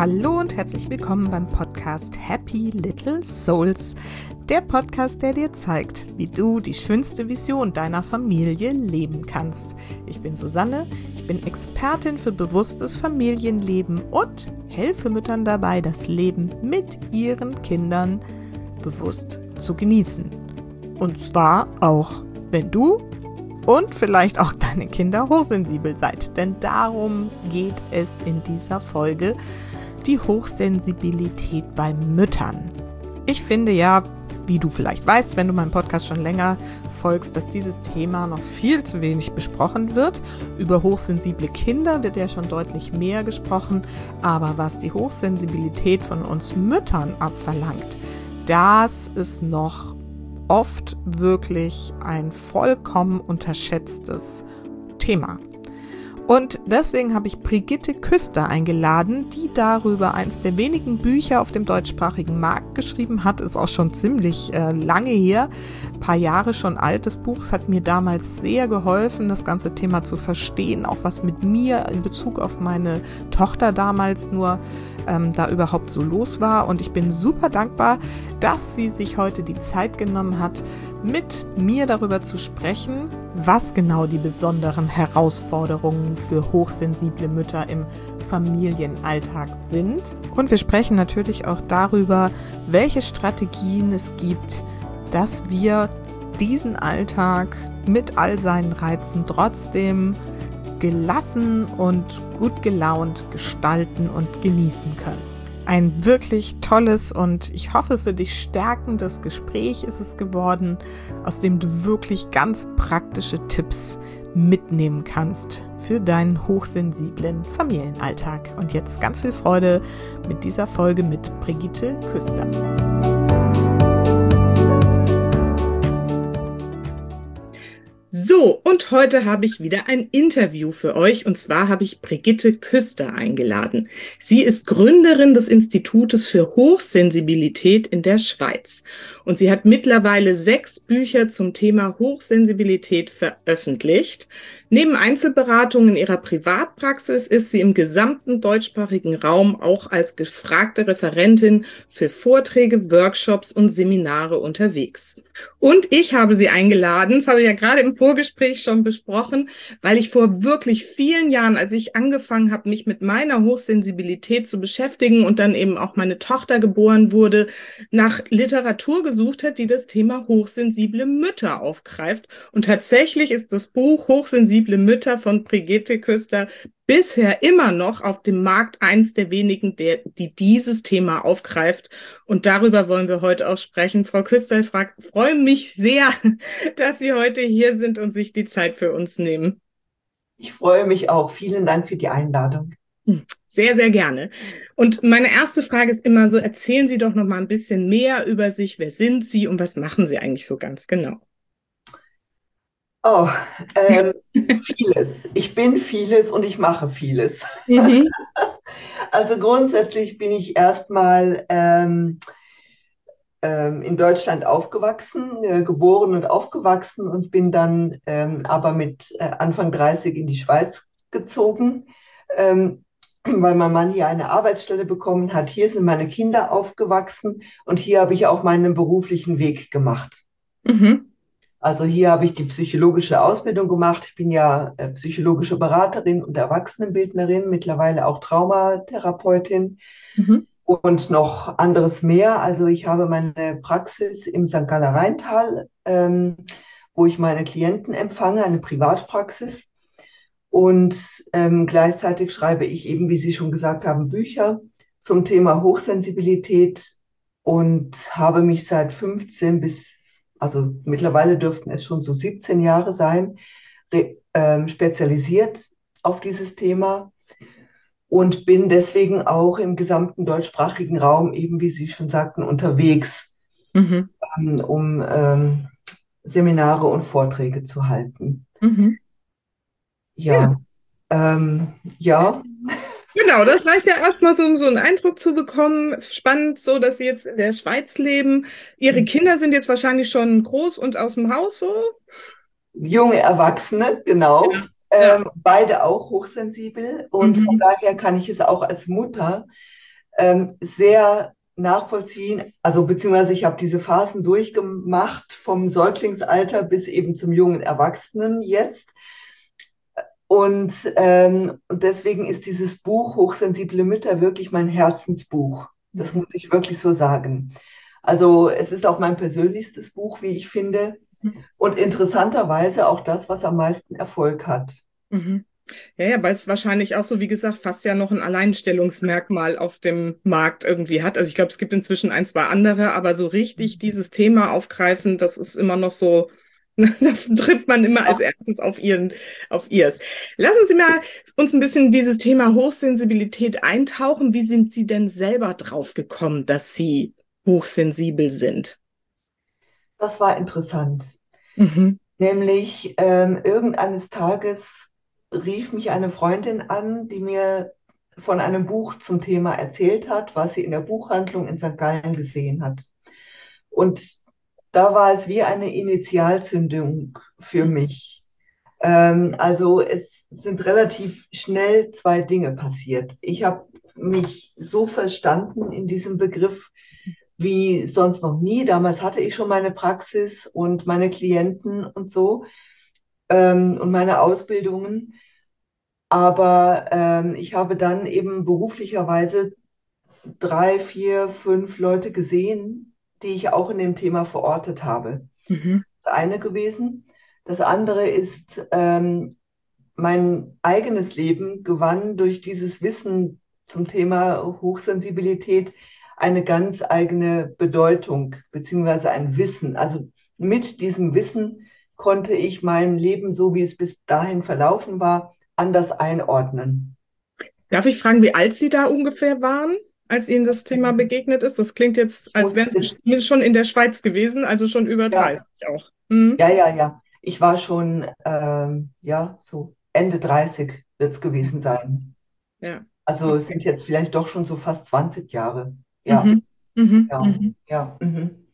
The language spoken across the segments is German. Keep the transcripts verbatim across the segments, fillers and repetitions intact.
Hallo und herzlich willkommen beim Podcast Happy Little Souls, der Podcast, der dir zeigt, wie du die schönste Vision deiner Familie leben kannst. Ich bin Susanne, ich bin Expertin für bewusstes Familienleben und helfe Müttern dabei, das Leben mit ihren Kindern bewusst zu genießen. Und zwar auch, wenn du und vielleicht auch deine Kinder hochsensibel seid, denn darum geht es in dieser Folge, die Hochsensibilität bei Müttern. Ich finde ja, wie du vielleicht weißt, wenn du meinem Podcast schon länger folgst, dass dieses Thema noch viel zu wenig besprochen wird. Über hochsensible Kinder wird ja schon deutlich mehr gesprochen, aber was die Hochsensibilität von uns Müttern abverlangt, das ist noch oft wirklich ein vollkommen unterschätztes Thema. Und deswegen habe ich Brigitte Küster eingeladen, die darüber eins der wenigen Bücher auf dem deutschsprachigen Markt geschrieben hat. Ist auch schon ziemlich äh, lange her, ein paar Jahre schon alt. Das Buch hat mir damals sehr geholfen, das ganze Thema zu verstehen, auch was mit mir in Bezug auf meine Tochter damals nur ähm, da überhaupt so los war. Und ich bin super dankbar, dass sie sich heute die Zeit genommen hat, mit mir darüber zu sprechen, was genau die besonderen Herausforderungen für hochsensible Mütter im Familienalltag sind. Und wir sprechen natürlich auch darüber, welche Strategien es gibt, dass wir diesen Alltag mit all seinen Reizen trotzdem gelassen und gut gelaunt gestalten und genießen können. Ein wirklich tolles und ich hoffe für dich stärkendes Gespräch ist es geworden, aus dem du wirklich ganz praktische Tipps mitnehmen kannst für deinen hochsensiblen Familienalltag. Und jetzt ganz viel Freude mit dieser Folge mit Brigitte Küster. So, und heute habe ich wieder ein Interview für euch, und zwar habe ich Brigitte Küster eingeladen. Sie ist Gründerin des Institutes für Hochsensibilität in der Schweiz und sie hat mittlerweile sechs Bücher zum Thema Hochsensibilität veröffentlicht. Neben Einzelberatungen in ihrer Privatpraxis ist sie im gesamten deutschsprachigen Raum auch als gefragte Referentin für Vorträge, Workshops und Seminare unterwegs. Und ich habe sie eingeladen, das habe ich ja gerade im Vorgespräch schon besprochen, weil ich vor wirklich vielen Jahren, als ich angefangen habe, mich mit meiner Hochsensibilität zu beschäftigen und dann eben auch meine Tochter geboren wurde, nach Literatur gesucht hat, die das Thema hochsensible Mütter aufgreift. Und tatsächlich ist das Buch Hochsensible Mütter von Brigitte Küster bisher immer noch auf dem Markt eins der wenigen, der, die dieses Thema aufgreift. Und darüber wollen wir heute auch sprechen. Frau Küster, ich frag, freue mich sehr, dass Sie heute hier sind und sich die Zeit für uns nehmen. Ich freue mich auch. Vielen Dank für die Einladung. Sehr, sehr gerne. Und meine erste Frage ist immer so, erzählen Sie doch noch mal ein bisschen mehr über sich. Wer sind Sie und was machen Sie eigentlich so ganz genau? Oh, ähm, vieles. Ich bin vieles und ich mache vieles. Mhm. Also grundsätzlich bin ich erstmal ähm, ähm, in Deutschland aufgewachsen, äh, geboren und aufgewachsen und bin dann ähm, aber mit äh, Anfang dreißig in die Schweiz gezogen, ähm, weil mein Mann hier eine Arbeitsstelle bekommen hat. Hier sind meine Kinder aufgewachsen und hier habe ich auch meinen beruflichen Weg gemacht. Mhm. Also hier habe ich die psychologische Ausbildung gemacht. Ich bin ja äh, psychologische Beraterin und Erwachsenenbildnerin, mittlerweile auch Traumatherapeutin Mhm. und noch anderes mehr. Also ich habe meine Praxis im Sankt Galler Rheintal, ähm, wo ich meine Klienten empfange, eine Privatpraxis. Und ähm, gleichzeitig schreibe ich eben, wie Sie schon gesagt haben, Bücher zum Thema Hochsensibilität und habe mich seit fünfzehn bis, also mittlerweile dürften es schon so siebzehn Jahre sein, re, ähm, spezialisiert auf dieses Thema und bin deswegen auch im gesamten deutschsprachigen Raum, eben wie Sie schon sagten, unterwegs, Mhm. ähm, um ähm, Seminare und Vorträge zu halten. Mhm. Ja. Ja, ähm, ja. Genau, das reicht ja erstmal so, um so einen Eindruck zu bekommen. Spannend, so dass Sie jetzt in der Schweiz leben. Ihre Kinder sind jetzt wahrscheinlich schon groß und aus dem Haus so? Junge Erwachsene, genau. Ja. Ja. Ähm, beide auch hochsensibel und von Mhm. daher kann ich es auch als Mutter ähm, sehr nachvollziehen. Also beziehungsweise ich habe diese Phasen durchgemacht vom Säuglingsalter bis eben zum jungen Erwachsenen jetzt. Und, ähm, und deswegen ist dieses Buch Hochsensible Mütter wirklich mein Herzensbuch. Das Mhm. muss ich wirklich so sagen. Also es ist auch mein persönlichstes Buch, wie ich finde. Und interessanterweise auch das, was am meisten Erfolg hat. Mhm. Ja, ja, weil es wahrscheinlich auch so, wie gesagt, fast ja noch ein Alleinstellungsmerkmal auf dem Markt irgendwie hat. Also ich glaube, es gibt inzwischen ein, zwei andere, aber so richtig dieses Thema aufgreifen, das ist immer noch so, da trifft man immer als erstes auf ihren, auf ihrs. Lassen Sie mal uns ein bisschen dieses Thema Hochsensibilität eintauchen. Wie sind Sie denn selber drauf gekommen, dass Sie hochsensibel sind? Das war interessant. Mhm. Nämlich ähm, irgendeines Tages rief mich eine Freundin an, die mir von einem Buch zum Thema erzählt hat, was sie in der Buchhandlung in Sankt Gallen gesehen hat. Und da war es wie eine Initialzündung für mich. Ähm, also es sind relativ schnell zwei Dinge passiert. Ich habe mich so verstanden in diesem Begriff wie sonst noch nie. Damals hatte ich schon meine Praxis und meine Klienten und so ähm, und meine Ausbildungen. Aber ähm, ich habe dann eben beruflicherweise drei, vier, fünf Leute gesehen, die ich auch in dem Thema verortet habe. Mhm. Das eine gewesen. Das andere ist, ähm, mein eigenes Leben gewann durch dieses Wissen zum Thema Hochsensibilität eine ganz eigene Bedeutung, beziehungsweise ein Wissen. Also mit diesem Wissen konnte ich mein Leben, so wie es bis dahin verlaufen war, anders einordnen. Darf ich fragen, wie alt Sie da ungefähr waren, als Ihnen das Thema begegnet ist? Das klingt jetzt, Ich als wären musste, Sie zumindest schon in der Schweiz gewesen, also schon über ja, dreißig auch. Mhm. ja, ja, ja. Ich war schon, ähm, ja, so Ende dreißig wird es gewesen sein. Ja. Also es sind jetzt vielleicht doch schon so fast zwanzig Jahre. Ja, Mhm. Mhm. ja, Mhm. ja. Mhm.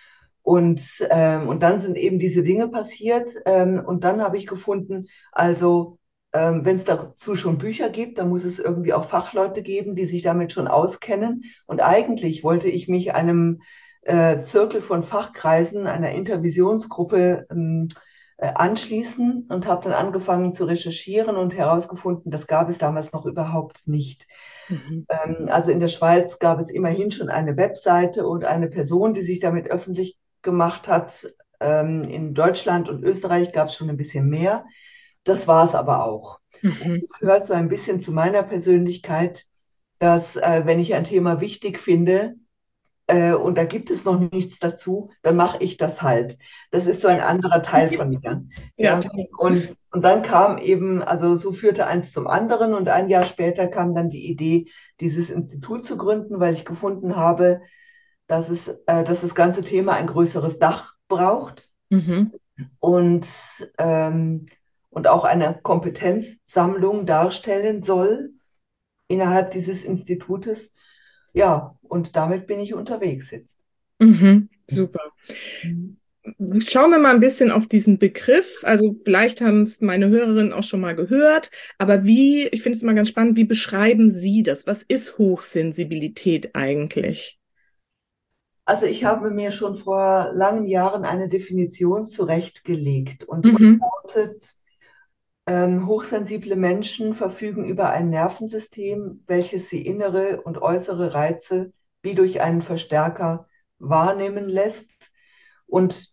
Und, ähm, und dann sind eben diese Dinge passiert. Ähm, und dann habe ich gefunden, also ähm, wenn es dazu schon Bücher gibt, dann muss es irgendwie auch Fachleute geben, die sich damit schon auskennen. Und eigentlich wollte ich mich einem äh, Zirkel von Fachkreisen, einer Intervisionsgruppe ähm, äh, anschließen und habe dann angefangen zu recherchieren und herausgefunden, das gab es damals noch überhaupt nicht. Mhm. Ähm, also in der Schweiz gab es immerhin schon eine Webseite und eine Person, die sich damit öffentlich gemacht hat. Ähm, in Deutschland und Österreich gab es schon ein bisschen mehr. Das war es aber auch. Und Mhm. es gehört so ein bisschen zu meiner Persönlichkeit, dass äh, wenn ich ein Thema wichtig finde, äh, und da gibt es noch nichts dazu, dann mache ich das halt. Das ist so ein anderer Teil von mir. Ja, Ja, toll. und, und dann kam eben, also so führte eins zum anderen und ein Jahr später kam dann die Idee, dieses Institut zu gründen, weil ich gefunden habe, dass es, äh, dass das ganze Thema ein größeres Dach braucht Mhm. und, ähm, und auch eine Kompetenzsammlung darstellen soll innerhalb dieses Institutes. Ja, und damit bin ich unterwegs jetzt. Mhm. Super. Mhm. Schauen wir mal ein bisschen auf diesen Begriff. Also vielleicht haben es meine Hörerinnen auch schon mal gehört, aber wie, ich finde es immer ganz spannend, wie beschreiben Sie das? Was ist Hochsensibilität eigentlich? Also ich habe mir schon vor langen Jahren eine Definition zurechtgelegt und die Mhm. lautet, ähm, hochsensible Menschen verfügen über ein Nervensystem, welches sie innere und äußere Reize wie durch einen Verstärker wahrnehmen lässt und,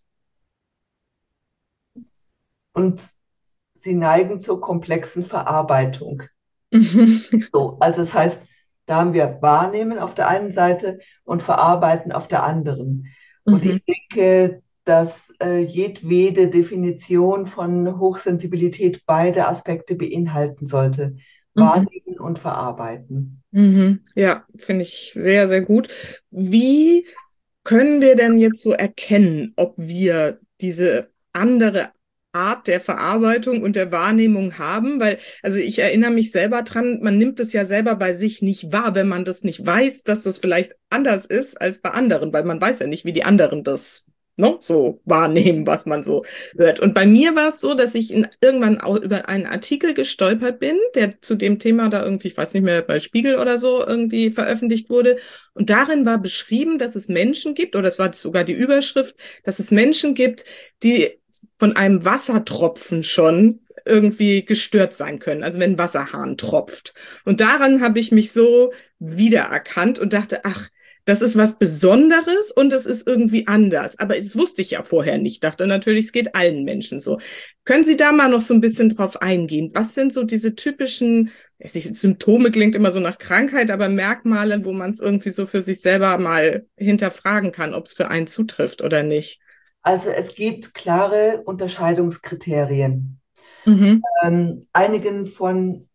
und sie neigen zur komplexen Verarbeitung. Mhm. So, also das heißt, da haben wir Wahrnehmen auf der einen Seite und Verarbeiten auf der anderen. Und Mhm. ich denke, dass äh, jedwede Definition von Hochsensibilität beide Aspekte beinhalten sollte. Mhm. Wahrnehmen und verarbeiten. Mhm. Ja, finde ich sehr, sehr gut. Wie können wir denn jetzt so erkennen, ob wir diese andere Art der Verarbeitung und der Wahrnehmung haben? Weil, also ich erinnere mich selber dran, man nimmt es ja selber bei sich nicht wahr, wenn man das nicht weiß, dass das vielleicht anders ist als bei anderen, weil man weiß ja nicht, wie die anderen das ne, so wahrnehmen, was man so hört. Und bei mir war es so, dass ich in, irgendwann auch über einen Artikel gestolpert bin, der zu dem Thema da irgendwie, ich weiß nicht mehr, bei Spiegel oder so irgendwie veröffentlicht wurde. Und darin war beschrieben, dass es Menschen gibt, oder es war sogar die Überschrift, dass es Menschen gibt, die von einem Wassertropfen schon irgendwie gestört sein können, also wenn ein Wasserhahn tropft. Und daran habe ich mich so wiedererkannt und dachte, ach, das ist was Besonderes und es ist irgendwie anders. Aber das wusste ich ja vorher nicht. Ich dachte natürlich, es geht allen Menschen so. Können Sie da mal noch so ein bisschen drauf eingehen? Was sind so diese typischen, Symptome klingt immer so nach Krankheit, aber Merkmale, wo man es irgendwie so für sich selber mal hinterfragen kann, ob es für einen zutrifft oder nicht? Also es gibt klare Unterscheidungskriterien. Mhm. Ähm, einigen von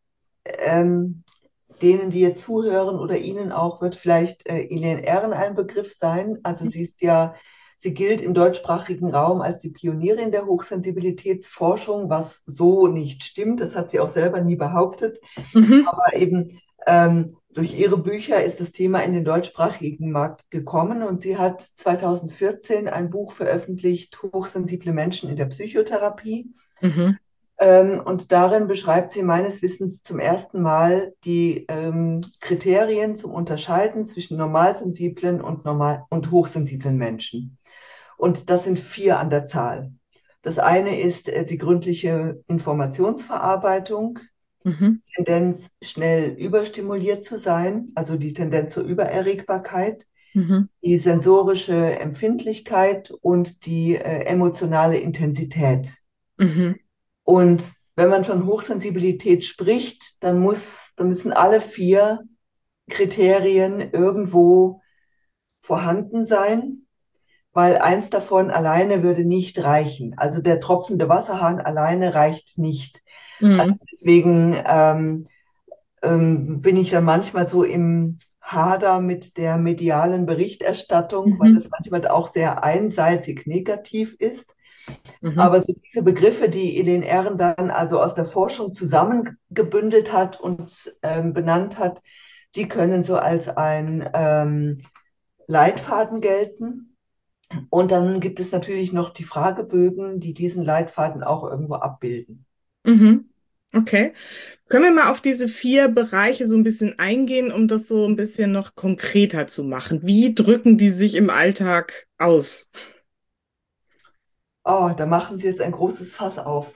ähm, denen, die jetzt zuhören oder Ihnen auch, wird vielleicht äh, Elaine Aron ein Begriff sein. Also sie ist ja, sie gilt im deutschsprachigen Raum als die Pionierin der Hochsensibilitätsforschung, was so nicht stimmt. Das hat sie auch selber nie behauptet. Mhm. Aber eben ähm, durch ihre Bücher ist das Thema in den deutschsprachigen Markt gekommen und sie hat zweitausendvierzehn ein Buch veröffentlicht, Hochsensible Menschen in der Psychotherapie. Mhm. Ähm, und darin beschreibt sie meines Wissens zum ersten Mal die ähm, Kriterien zum Unterscheiden zwischen normalsensiblen und, normal und hochsensiblen Menschen. Und das sind vier an der Zahl. Das eine ist äh, die gründliche Informationsverarbeitung, Mhm. Tendenz, schnell überstimuliert zu sein, also die Tendenz zur Übererregbarkeit, Mhm. die sensorische Empfindlichkeit und die äh, emotionale Intensität. Mhm. Und wenn man von Hochsensibilität spricht, dann muss, dann müssen alle vier Kriterien irgendwo vorhanden sein, weil eins davon alleine würde nicht reichen. Also der tropfende Wasserhahn alleine reicht nicht. Also Mhm. deswegen ähm, ähm, bin ich dann manchmal so im Hader mit der medialen Berichterstattung, weil Mhm. das manchmal auch sehr einseitig negativ ist. Mhm. Aber so diese Begriffe, die Elaine Aron dann also aus der Forschung zusammengebündelt hat und ähm, benannt hat, die können so als ein ähm, Leitfaden gelten. Und dann gibt es natürlich noch die Fragebögen, die diesen Leitfaden auch irgendwo abbilden. Mhm. Okay. Können wir mal auf diese vier Bereiche so ein bisschen eingehen, um das so ein bisschen noch konkreter zu machen? Wie drücken die sich im Alltag aus? Oh, da machen Sie jetzt ein großes Fass auf.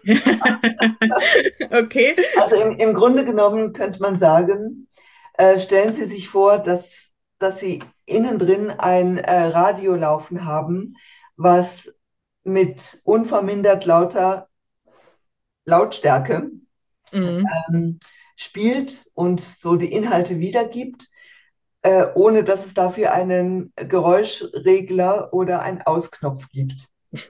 Okay. Also im, im Grunde genommen könnte man sagen, äh, stellen Sie sich vor, dass, dass Sie innen drin ein äh, Radio laufen haben, was mit unvermindert lauter Lautstärke Mhm. ähm, spielt und so die Inhalte wiedergibt, äh, ohne dass es dafür einen Geräuschregler oder einen Ausknopf gibt.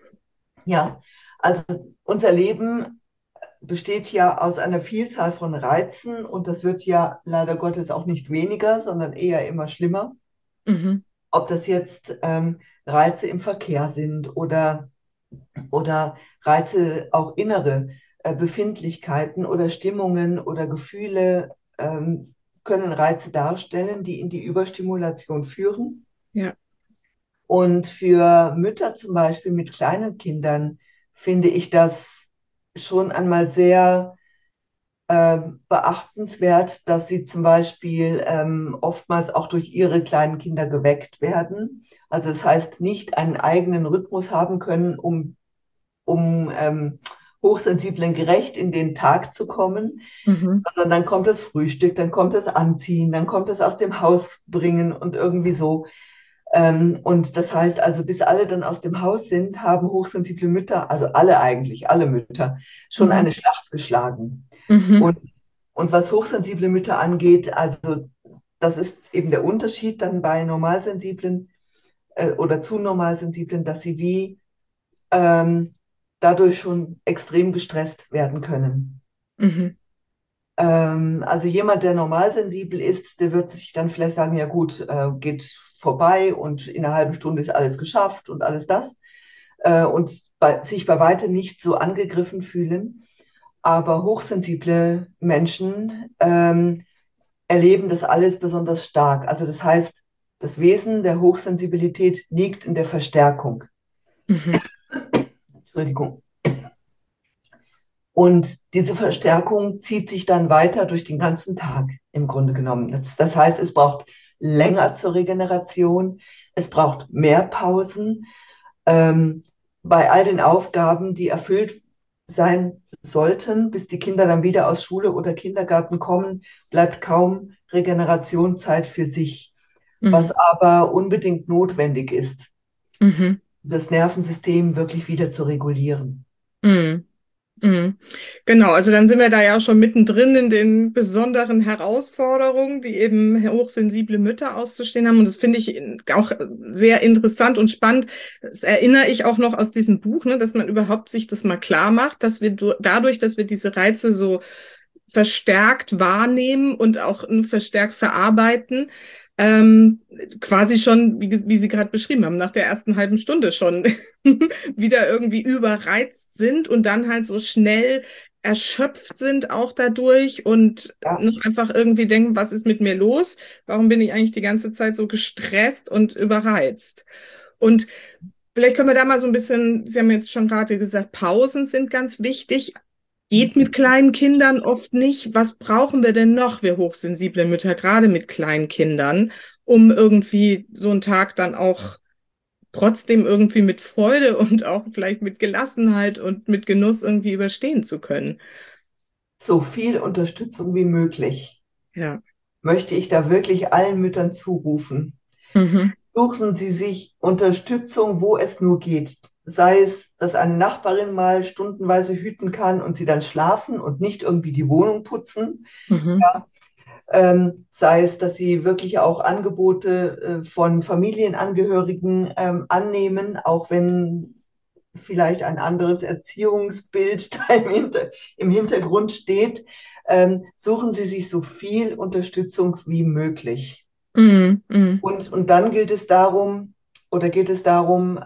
Ja, also unser Leben besteht ja aus einer Vielzahl von Reizen und das wird ja leider Gottes auch nicht weniger, sondern eher immer schlimmer. Mhm. Ob das jetzt ähm, Reize im Verkehr sind oder, oder Reize auch innere äh, Befindlichkeiten oder Stimmungen oder Gefühle ähm, können Reize darstellen, die in die Überstimulation führen. Ja. Und für Mütter zum Beispiel mit kleinen Kindern finde ich das schon einmal sehr äh, beachtenswert, dass sie zum Beispiel ähm, oftmals auch durch ihre kleinen Kinder geweckt werden. Also das heißt, nicht einen eigenen Rhythmus haben können, um, um ähm, Hochsensiblen gerecht in den Tag zu kommen, Mhm. sondern dann kommt das Frühstück, dann kommt das Anziehen, dann kommt das aus dem Haus bringen und irgendwie so. Ähm, und das heißt also, bis alle dann aus dem Haus sind, haben hochsensible Mütter, also alle eigentlich, alle Mütter, schon Mhm. eine Schlacht geschlagen. Mhm. Und, und was hochsensible Mütter angeht, also das ist eben der Unterschied dann bei Normalsensiblen äh, oder zu Normalsensiblen, dass sie wie ähm, dadurch schon extrem gestresst werden können. Mhm. Ähm, also jemand, der normalsensibel ist, der wird sich dann vielleicht sagen, ja gut, äh, geht vorbei und in einer halben Stunde ist alles geschafft und alles das. Äh, und bei, sich bei weitem nicht so angegriffen fühlen. Aber hochsensible Menschen ähm, erleben das alles besonders stark. Also das heißt, das Wesen der Hochsensibilität liegt in der Verstärkung. Mhm. Entschuldigung. Und diese Verstärkung zieht sich dann weiter durch den ganzen Tag im Grunde genommen. Das, das heißt, es braucht länger zur Regeneration, es braucht mehr Pausen. Ähm, bei all den Aufgaben, die erfüllt sein sollten, bis die Kinder dann wieder aus Schule oder Kindergarten kommen, bleibt kaum Regenerationszeit für sich, was Mhm. aber unbedingt notwendig ist, Mhm. das Nervensystem wirklich wieder zu regulieren. Mhm. Mhm. Genau, also dann sind wir da ja auch schon mittendrin in den besonderen Herausforderungen, die eben hochsensible Mütter auszustehen haben. Und das finde ich auch sehr interessant und spannend. Das erinnere ich auch noch aus diesem Buch, ne, dass man überhaupt sich das mal klar macht, dass wir du- dadurch, dass wir diese Reize so verstärkt wahrnehmen und auch verstärkt verarbeiten, ähm, quasi schon, wie, wie Sie gerade beschrieben haben, nach der ersten halben Stunde schon wieder irgendwie überreizt sind und dann halt so schnell erschöpft sind auch dadurch und Ja, ne, einfach irgendwie denken, was ist mit mir los? Warum bin ich eigentlich die ganze Zeit so gestresst und überreizt? Und vielleicht können wir da mal so ein bisschen, Sie haben jetzt schon gerade gesagt, Pausen sind ganz wichtig. Geht mit kleinen Kindern oft nicht. Was brauchen wir denn noch, wir hochsensible Mütter, gerade mit kleinen Kindern, um irgendwie so einen Tag dann auch trotzdem irgendwie mit Freude und auch vielleicht mit Gelassenheit und mit Genuss irgendwie überstehen zu können? so viel Unterstützung wie möglich Ja. möchte ich da wirklich allen Müttern zurufen. Mhm. Suchen Sie sich Unterstützung, wo es nur geht. Sei es, dass eine Nachbarin mal stundenweise hüten kann und Sie dann schlafen und nicht irgendwie die Wohnung putzen. Mhm. Ja. Ähm, sei es, dass Sie wirklich auch Angebote äh, von Familienangehörigen ähm, annehmen, auch wenn vielleicht ein anderes Erziehungsbild da im, Hinter im Hintergrund steht. Ähm, suchen Sie sich so viel Unterstützung wie möglich. Mhm. Mhm. Und, und dann gilt es darum, oder geht es darum,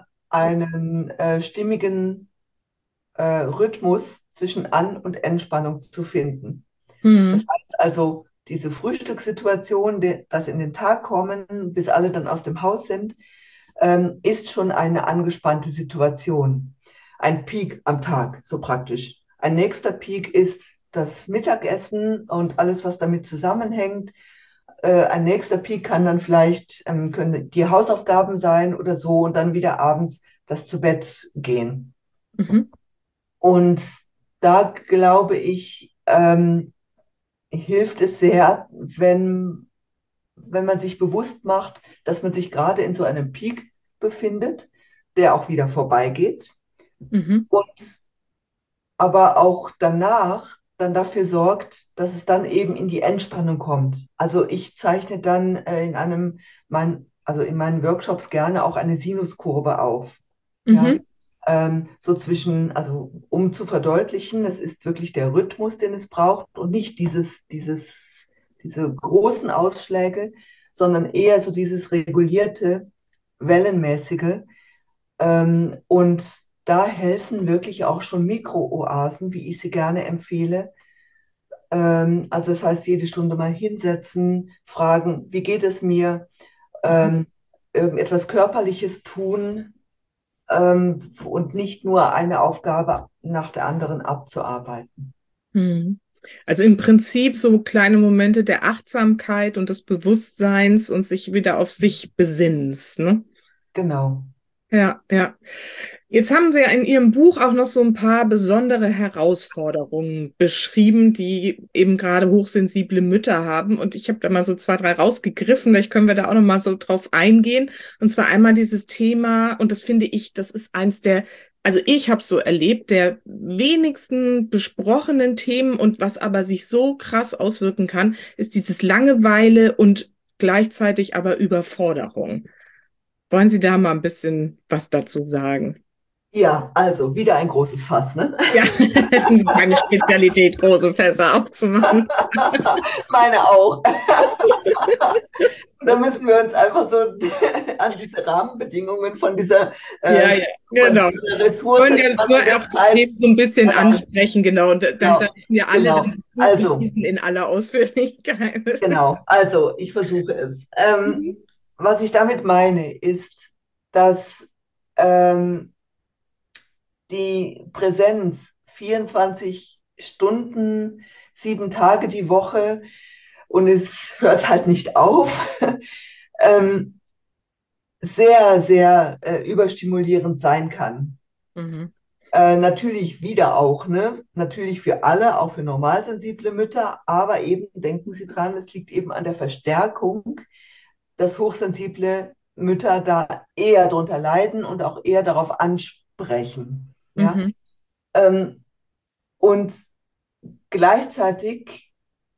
einen äh, stimmigen äh, Rhythmus zwischen An- und Entspannung zu finden. Das Mhm. heißt also, diese Frühstückssituation, die, das in den Tag kommen, bis alle dann aus dem Haus sind, ähm, ist schon eine angespannte Situation. Ein Peak am Tag, so praktisch. Ein nächster Peak ist das Mittagessen und alles, was damit zusammenhängt. Äh, ein nächster Peak kann dann vielleicht, ähm, können die Hausaufgaben sein oder so und dann wieder abends das zu Bett gehen. Mhm. Und da glaube ich, ähm, hilft es sehr, wenn, wenn man sich bewusst macht, dass man sich gerade in so einem Peak befindet, der auch wieder vorbeigeht Mhm. und aber auch danach dann dafür sorgt, dass es dann eben in die Entspannung kommt. Also ich zeichne dann äh, in einem, mein, also in meinen Workshops gerne auch eine Sinuskurve auf. Ja, Mhm. ähm, so zwischen, also um zu verdeutlichen, es ist wirklich der Rhythmus, den es braucht und nicht dieses, dieses, diese großen Ausschläge, sondern eher so dieses regulierte, wellenmäßige. Ähm, und da helfen wirklich auch schon Mikrooasen, wie ich sie gerne empfehle. Ähm, also das heißt, jede Stunde mal hinsetzen, fragen, wie geht es mir? Ähm, irgendetwas Körperliches tun, ähm, und nicht nur eine Aufgabe nach der anderen abzuarbeiten. Mhm. Also im Prinzip so kleine Momente der Achtsamkeit und des Bewusstseins und sich wieder auf sich besinnens, ne? Genau. Ja, ja. Jetzt haben Sie ja in Ihrem Buch auch noch so ein paar besondere Herausforderungen beschrieben, die eben gerade hochsensible Mütter haben. Und ich habe da mal so zwei, drei rausgegriffen. Vielleicht können wir da auch noch mal so drauf eingehen. Und zwar einmal dieses Thema, und das finde ich, das ist eins der, also ich habe so erlebt, der wenigsten besprochenen Themen und was aber sich so krass auswirken kann, ist dieses Langeweile und gleichzeitig aber Überforderung. Wollen Sie da mal ein bisschen was dazu sagen? Ja, also wieder ein großes Fass, ne? Ja, das ist meine Spezialität, große Fässer aufzumachen. Meine auch. Da müssen wir uns einfach so an diese Rahmenbedingungen von dieser, Ja, äh, ja, von genau. dieser Wir Ressource, wollen die ja man nur in der auch die Zeit, Themen so ein bisschen äh, ansprechen, genau. Und dann, dann genau, müssen wir alle genau. dann das Buch Also, lesen in aller Ausführlichkeit. genau. Also, ich versuche es. Ähm, Mhm. was ich damit meine, ist, dass ähm, die Präsenz vierundzwanzig Stunden, sieben Tage die Woche und es hört halt nicht auf, ähm, sehr, sehr äh, überstimulierend sein kann. Mhm. Äh, natürlich wieder auch, ne? Natürlich für alle, auch für normalsensible Mütter, aber eben denken Sie dran, es liegt eben an der Verstärkung, dass hochsensible Mütter da eher drunter leiden und auch eher darauf ansprechen. Ja? Mhm. Ähm, und gleichzeitig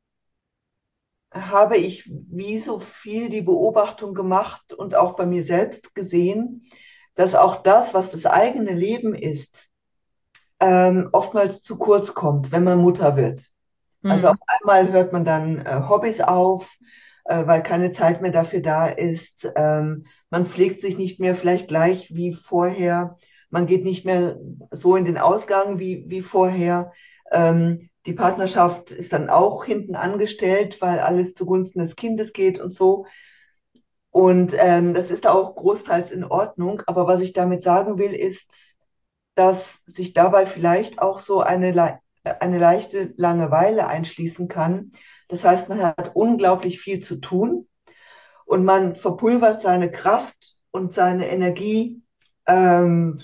habe ich wie so viel die Beobachtung gemacht und auch bei mir selbst gesehen, dass auch das, was das eigene Leben ist, ähm, oftmals zu kurz kommt, wenn man Mutter wird. Also auf Mhm. einmal hört man dann äh, Hobbys auf, äh, weil keine Zeit mehr dafür da ist. Ähm, man pflegt sich nicht mehr vielleicht gleich wie vorher. Man geht nicht mehr so in den Ausgang wie, wie vorher. Ähm, die Partnerschaft ist dann auch hinten angestellt, weil alles zugunsten des Kindes geht und so. Und ähm, das ist auch großteils in Ordnung. Aber was ich damit sagen will, ist, dass sich dabei vielleicht auch so eine, le eine leichte Langeweile einschließen kann. Das heißt, man hat unglaublich viel zu tun und man verpulvert seine Kraft und seine Energie ähm,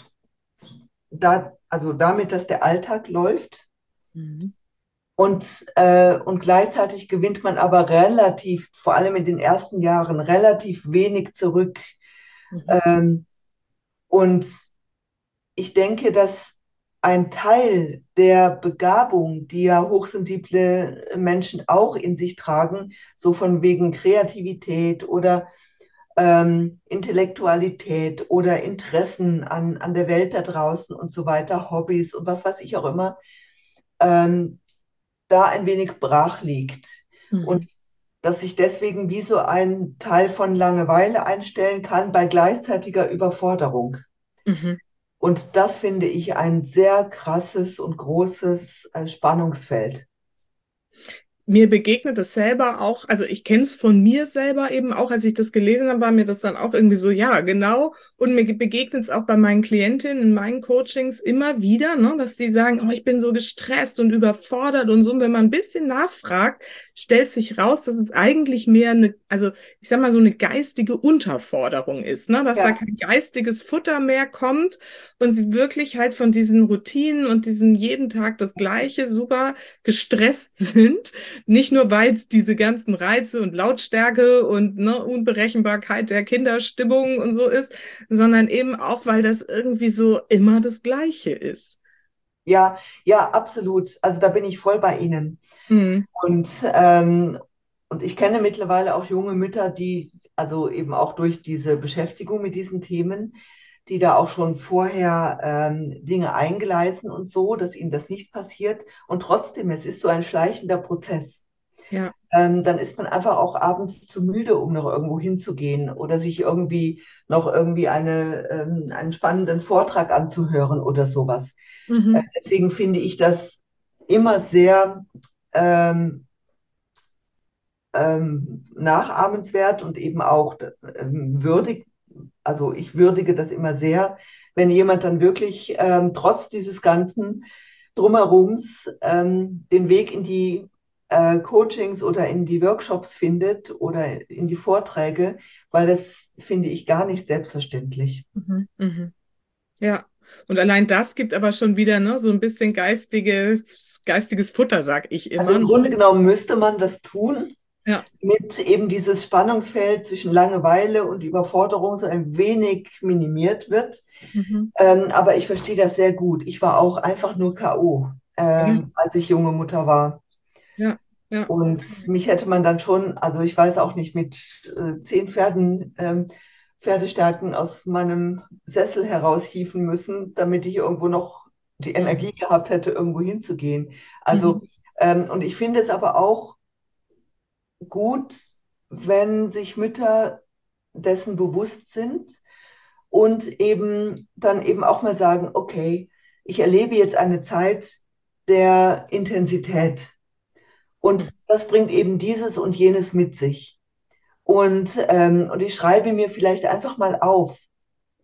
da, also damit, dass der Alltag läuft. Mhm. Und, äh, und gleichzeitig gewinnt man aber relativ, vor allem in den ersten Jahren, relativ wenig zurück. Mhm. Ähm, und ich denke, dass ein Teil der Begabung, die ja hochsensible Menschen auch in sich tragen, so von wegen Kreativität oder ähm, Intellektualität oder Interessen an, an der Welt da draußen und so weiter, Hobbys und was weiß ich auch immer, ähm, da ein wenig brach liegt. Und Mhm. dass sich deswegen wie so ein Teil von Langeweile einstellen kann bei gleichzeitiger Überforderung. Mhm. Und das finde ich ein sehr krasses und großes äh, Spannungsfeld. Mir begegnet es selber auch, also ich kenne es von mir selber eben auch, als ich das gelesen habe, war mir das dann auch irgendwie so, ja, genau. Und mir begegnet es auch bei meinen Klientinnen in meinen Coachings immer wieder, ne, dass die sagen, oh, ich bin so gestresst und überfordert und so. Und wenn man ein bisschen nachfragt, stellt sich raus, dass es eigentlich mehr eine, also ich sag mal, so eine geistige Unterforderung ist, ne, dass da Ja, kein geistiges Futter mehr kommt und sie wirklich halt von diesen Routinen und diesem jeden Tag das Gleiche super gestresst sind. Nicht nur, weil es diese ganzen Reize und Lautstärke und ne, Unberechenbarkeit der Kinderstimmung und so ist, sondern eben auch, weil das irgendwie so immer das Gleiche ist. ja, ja, absolut. Also da bin ich voll bei Ihnen. Mhm. Und, ähm, und ich kenne mittlerweile auch junge Mütter, die, also eben auch durch diese Beschäftigung mit diesen Themen, die da auch schon vorher ähm, Dinge eingleisen und so, dass ihnen das nicht passiert. Und trotzdem, es ist so ein schleichender Prozess. Ja. Ähm, dann ist man einfach auch abends zu müde, um noch irgendwo hinzugehen oder sich irgendwie noch irgendwie eine, ähm, einen spannenden Vortrag anzuhören oder sowas. Äh, Mhm. deswegen finde ich das immer sehr ähm, ähm, nachahmenswert und eben auch ähm, würdig. Also ich würdige das immer sehr, wenn jemand dann wirklich ähm, trotz dieses ganzen Drumherums ähm, den Weg in die äh, Coachings oder in die Workshops findet oder in die Vorträge, weil das finde ich gar nicht selbstverständlich. Mhm. Mhm. Ja. Und allein das gibt aber schon wieder ne, so ein bisschen geistiges, geistiges Futter, sag ich Also immer. im Grunde genommen müsste man das tun, Ja. damit eben dieses Spannungsfeld zwischen Langeweile und Überforderung so ein wenig minimiert wird. Mhm. Ähm, aber ich verstehe das sehr gut. Ich war auch einfach nur K O, Ja. ähm, als ich junge Mutter war. Ja. Ja. Und mich hätte man dann schon, also ich weiß auch nicht, mit äh, zehn Pferden, ähm, Pferdestärken aus meinem Sessel heraushieven müssen, damit ich irgendwo noch die Mhm. Energie gehabt hätte, irgendwo hinzugehen. Also, Mhm. ähm, und ich finde es aber auch gut, wenn sich Mütter dessen bewusst sind und eben dann eben auch mal sagen, okay, ich erlebe jetzt eine Zeit der Intensität und das bringt eben dieses und jenes mit sich. Und, ähm, und ich schreibe mir vielleicht einfach mal auf,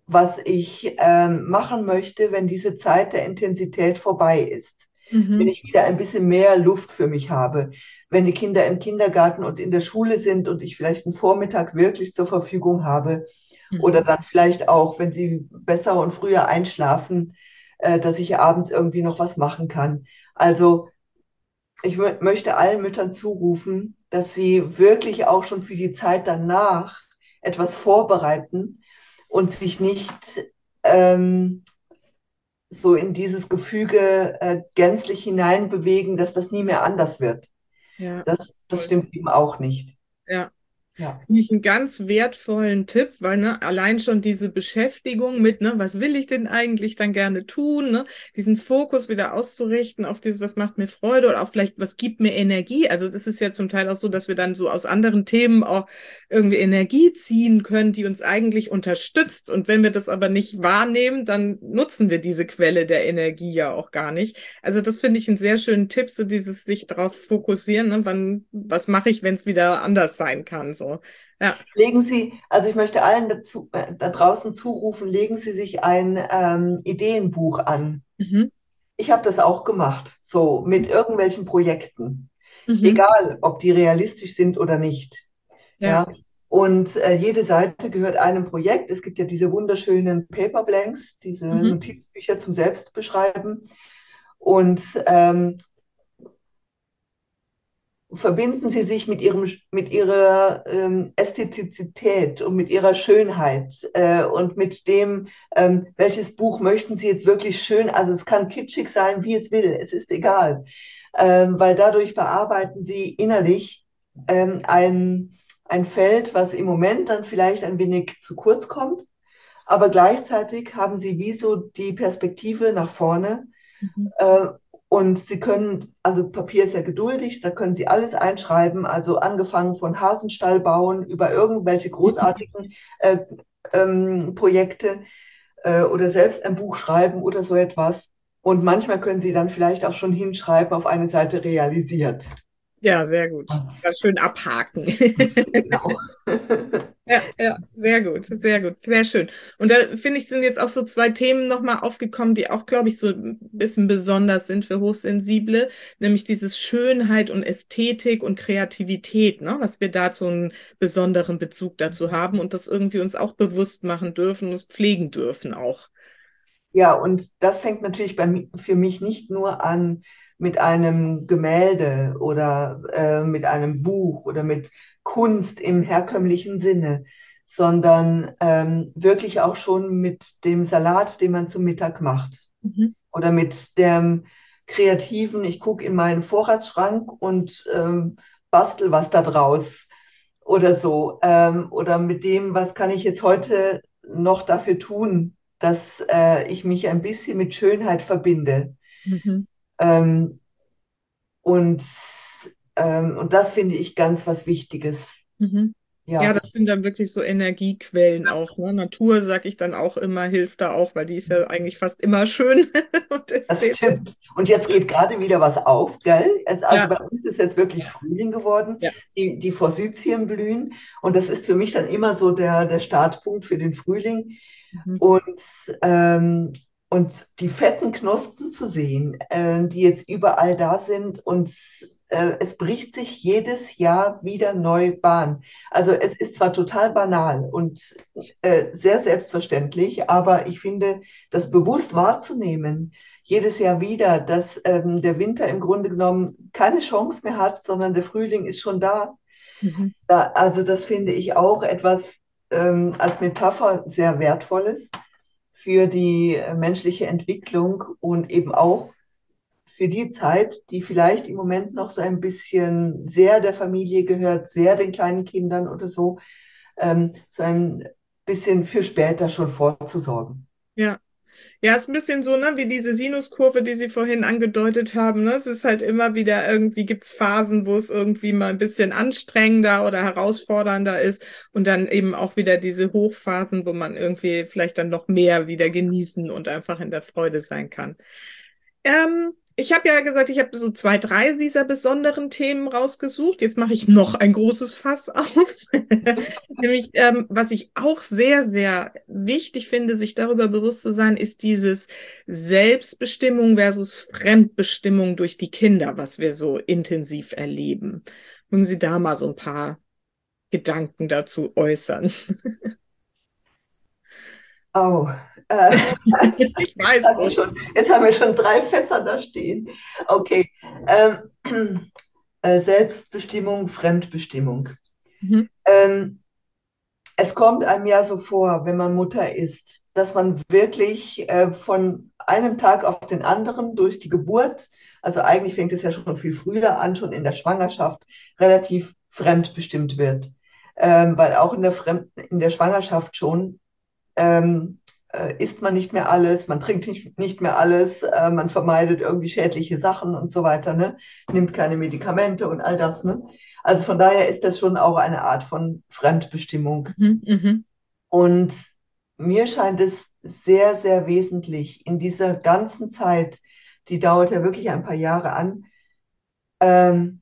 was ich ähm, machen möchte, wenn diese Zeit der Intensität vorbei ist. Wenn Mhm. ich wieder ein bisschen mehr Luft für mich habe, wenn die Kinder im Kindergarten und in der Schule sind und ich vielleicht einen Vormittag wirklich zur Verfügung habe oder Mhm. dann vielleicht auch, wenn sie besser und früher einschlafen, äh, dass ich abends irgendwie noch was machen kann. Also ich mö- möchte allen Müttern zurufen, dass sie wirklich auch schon für die Zeit danach etwas vorbereiten und sich nicht ähm, so in dieses Gefüge äh, gänzlich hineinbewegen, dass das nie mehr anders wird. Ja, Das, das voll. stimmt eben auch nicht. Ja. Ja. Finde ich einen ganz wertvollen Tipp, weil ne, allein schon diese Beschäftigung mit, ne, was will ich denn eigentlich dann gerne tun, ne, diesen Fokus wieder auszurichten auf dieses, was macht mir Freude oder auch vielleicht, was gibt mir Energie. Also das ist ja zum Teil auch so, dass wir dann so aus anderen Themen auch irgendwie Energie ziehen können, die uns eigentlich unterstützt. Und wenn wir das aber nicht wahrnehmen, dann nutzen wir diese Quelle der Energie ja auch gar nicht. Also das finde ich einen sehr schönen Tipp, so dieses sich darauf fokussieren, ne, wann, was mache ich, wenn es wieder anders sein kann, so. Ja. Legen Sie, also ich möchte allen dazu, äh, da draußen zurufen, legen Sie sich ein ähm, Ideenbuch an. Mhm. Ich habe das auch gemacht, so mit irgendwelchen Projekten, Mhm. egal ob die realistisch sind oder nicht. Ja. Ja. Und äh, jede Seite gehört einem Projekt. Es gibt ja diese wunderschönen Paper Blanks, diese Mhm. Notizbücher zum Selbstbeschreiben. Und ähm, verbinden Sie sich mit ihrem, mit ihrer ähm, Ästhetizität und mit ihrer Schönheit äh, und mit dem, ähm, welches Buch möchten Sie jetzt wirklich schön, also es kann kitschig sein, wie es will, es ist egal, ähm, weil dadurch bearbeiten Sie innerlich ähm, ein, ein Feld, was im Moment dann vielleicht ein wenig zu kurz kommt, aber gleichzeitig haben Sie wie so die Perspektive nach vorne. Mhm. Äh, und Sie können, also Papier ist ja geduldig, da können Sie alles einschreiben, also angefangen von Hasenstall bauen über irgendwelche großartigen äh, ähm, Projekte äh, oder selbst ein Buch schreiben oder so etwas. Und manchmal können Sie dann vielleicht auch schon hinschreiben auf eine Seite realisiert. Ja, sehr gut. Ja, schön abhaken. Genau. Ja, ja, sehr gut, sehr gut, sehr schön. Und da finde ich, sind jetzt auch so zwei Themen nochmal aufgekommen, die auch, glaube ich, so ein bisschen besonders sind für Hochsensible, nämlich dieses Schönheit und Ästhetik und Kreativität, ne? Dass wir dazu einen besonderen Bezug dazu haben und das irgendwie uns auch bewusst machen dürfen, uns pflegen dürfen auch. Ja, und das fängt natürlich bei, mi- für mich nicht nur an mit einem Gemälde oder äh, mit einem Buch oder mit Kunst im herkömmlichen Sinne, sondern ähm, wirklich auch schon mit dem Salat, den man zum Mittag macht Mhm. oder mit dem kreativen, ich gucke in meinen Vorratsschrank und ähm, bastel was da draus oder so. Ähm, oder mit dem, was kann ich jetzt heute noch dafür tun, dass äh, ich mich ein bisschen mit Schönheit verbinde. Mhm. Ähm, und, ähm, und das finde ich ganz was Wichtiges. Mhm. Ja, Ja, das sind dann wirklich so Energiequellen auch, ne? Natur, sag ich dann auch immer, hilft da auch, weil die ist ja eigentlich fast immer schön und das ästhetisch. stimmt. Und jetzt geht gerade wieder was auf, gell? Es, also Ja, bei uns ist jetzt wirklich Frühling geworden, ja. die, die Forsythien blühen. Und das ist für mich dann immer so der, der Startpunkt für den Frühling. Mhm. Und, ähm, und die fetten Knospen zu sehen, äh, die jetzt überall da sind und äh, es bricht sich jedes Jahr wieder neu Bahn. Also es ist zwar total banal und äh, sehr selbstverständlich, aber ich finde, das bewusst wahrzunehmen, jedes Jahr wieder, dass ähm, der Winter im Grunde genommen keine Chance mehr hat, sondern der Frühling ist schon da. Mhm. Da also das finde ich auch etwas ähm, als Metapher sehr Wertvolles für die äh, menschliche Entwicklung und eben auch für die Zeit, die vielleicht im Moment noch so ein bisschen sehr der Familie gehört, sehr den kleinen Kindern oder so, ähm, so ein bisschen für später schon vorzusorgen. Ja. Ja, ist ein bisschen so, ne, wie diese Sinuskurve, die Sie vorhin angedeutet haben. Ne? Es ist halt immer wieder irgendwie gibt's Phasen, wo es irgendwie mal ein bisschen anstrengender oder herausfordernder ist und dann eben auch wieder diese Hochphasen, wo man irgendwie vielleicht dann noch mehr wieder genießen und einfach in der Freude sein kann. Ähm, Ich habe ja gesagt, ich habe so zwei, drei dieser besonderen Themen rausgesucht. Jetzt mache ich noch ein großes Fass auf. Nämlich, ähm, was ich auch sehr, sehr wichtig finde, sich darüber bewusst zu sein, ist dieses Selbstbestimmung versus Fremdbestimmung durch die Kinder, was wir so intensiv erleben. Mögen Sie da mal so ein paar Gedanken dazu äußern? Oh, äh, Ich weiß. haben wir schon, jetzt haben wir schon drei Fässer da stehen. Okay. Ähm, äh, Selbstbestimmung, Fremdbestimmung. Mhm. Ähm, Es kommt einem ja so vor, wenn man Mutter ist, dass man wirklich äh, von einem Tag auf den anderen durch die Geburt, also eigentlich fängt es ja schon viel früher an, schon in der Schwangerschaft, relativ fremdbestimmt wird. Ähm, weil auch in der, Fremd in der Schwangerschaft schon ähm, äh, isst man nicht mehr alles, man trinkt nicht, nicht mehr alles, äh, man vermeidet irgendwie schädliche Sachen und so weiter, ne? Nimmt keine Medikamente und all das. Ne? Also von daher ist das schon auch eine Art von Fremdbestimmung. Mhm. Mhm. Und mir scheint es sehr, sehr wesentlich in dieser ganzen Zeit, die dauert ja wirklich ein paar Jahre an, ähm,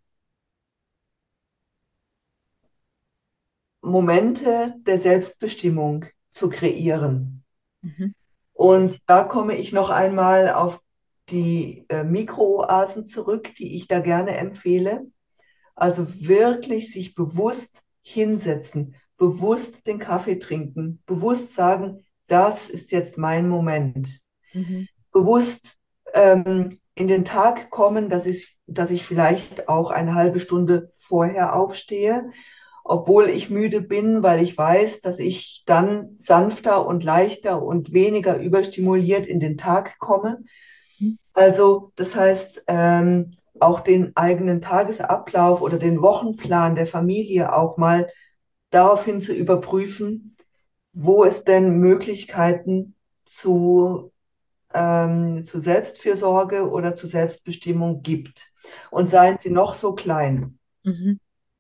Momente der Selbstbestimmung zu kreieren. Mhm. Und da komme ich noch einmal auf die äh, Mikrooasen zurück, die ich da gerne empfehle. Also wirklich sich bewusst hinsetzen, bewusst den Kaffee trinken, bewusst sagen, das ist jetzt mein Moment. Mhm. Bewusst ähm, in den Tag kommen, dass ich, dass ich vielleicht auch eine halbe Stunde vorher aufstehe, obwohl ich müde bin, weil ich weiß, dass ich dann sanfter und leichter und weniger überstimuliert in den Tag komme. Mhm. Also das heißt, ähm, auch den eigenen Tagesablauf oder den Wochenplan der Familie auch mal daraufhin zu überprüfen, wo es denn Möglichkeiten zu ähm, zu Selbstfürsorge oder zu Selbstbestimmung gibt. Und seien sie noch so klein. Mhm.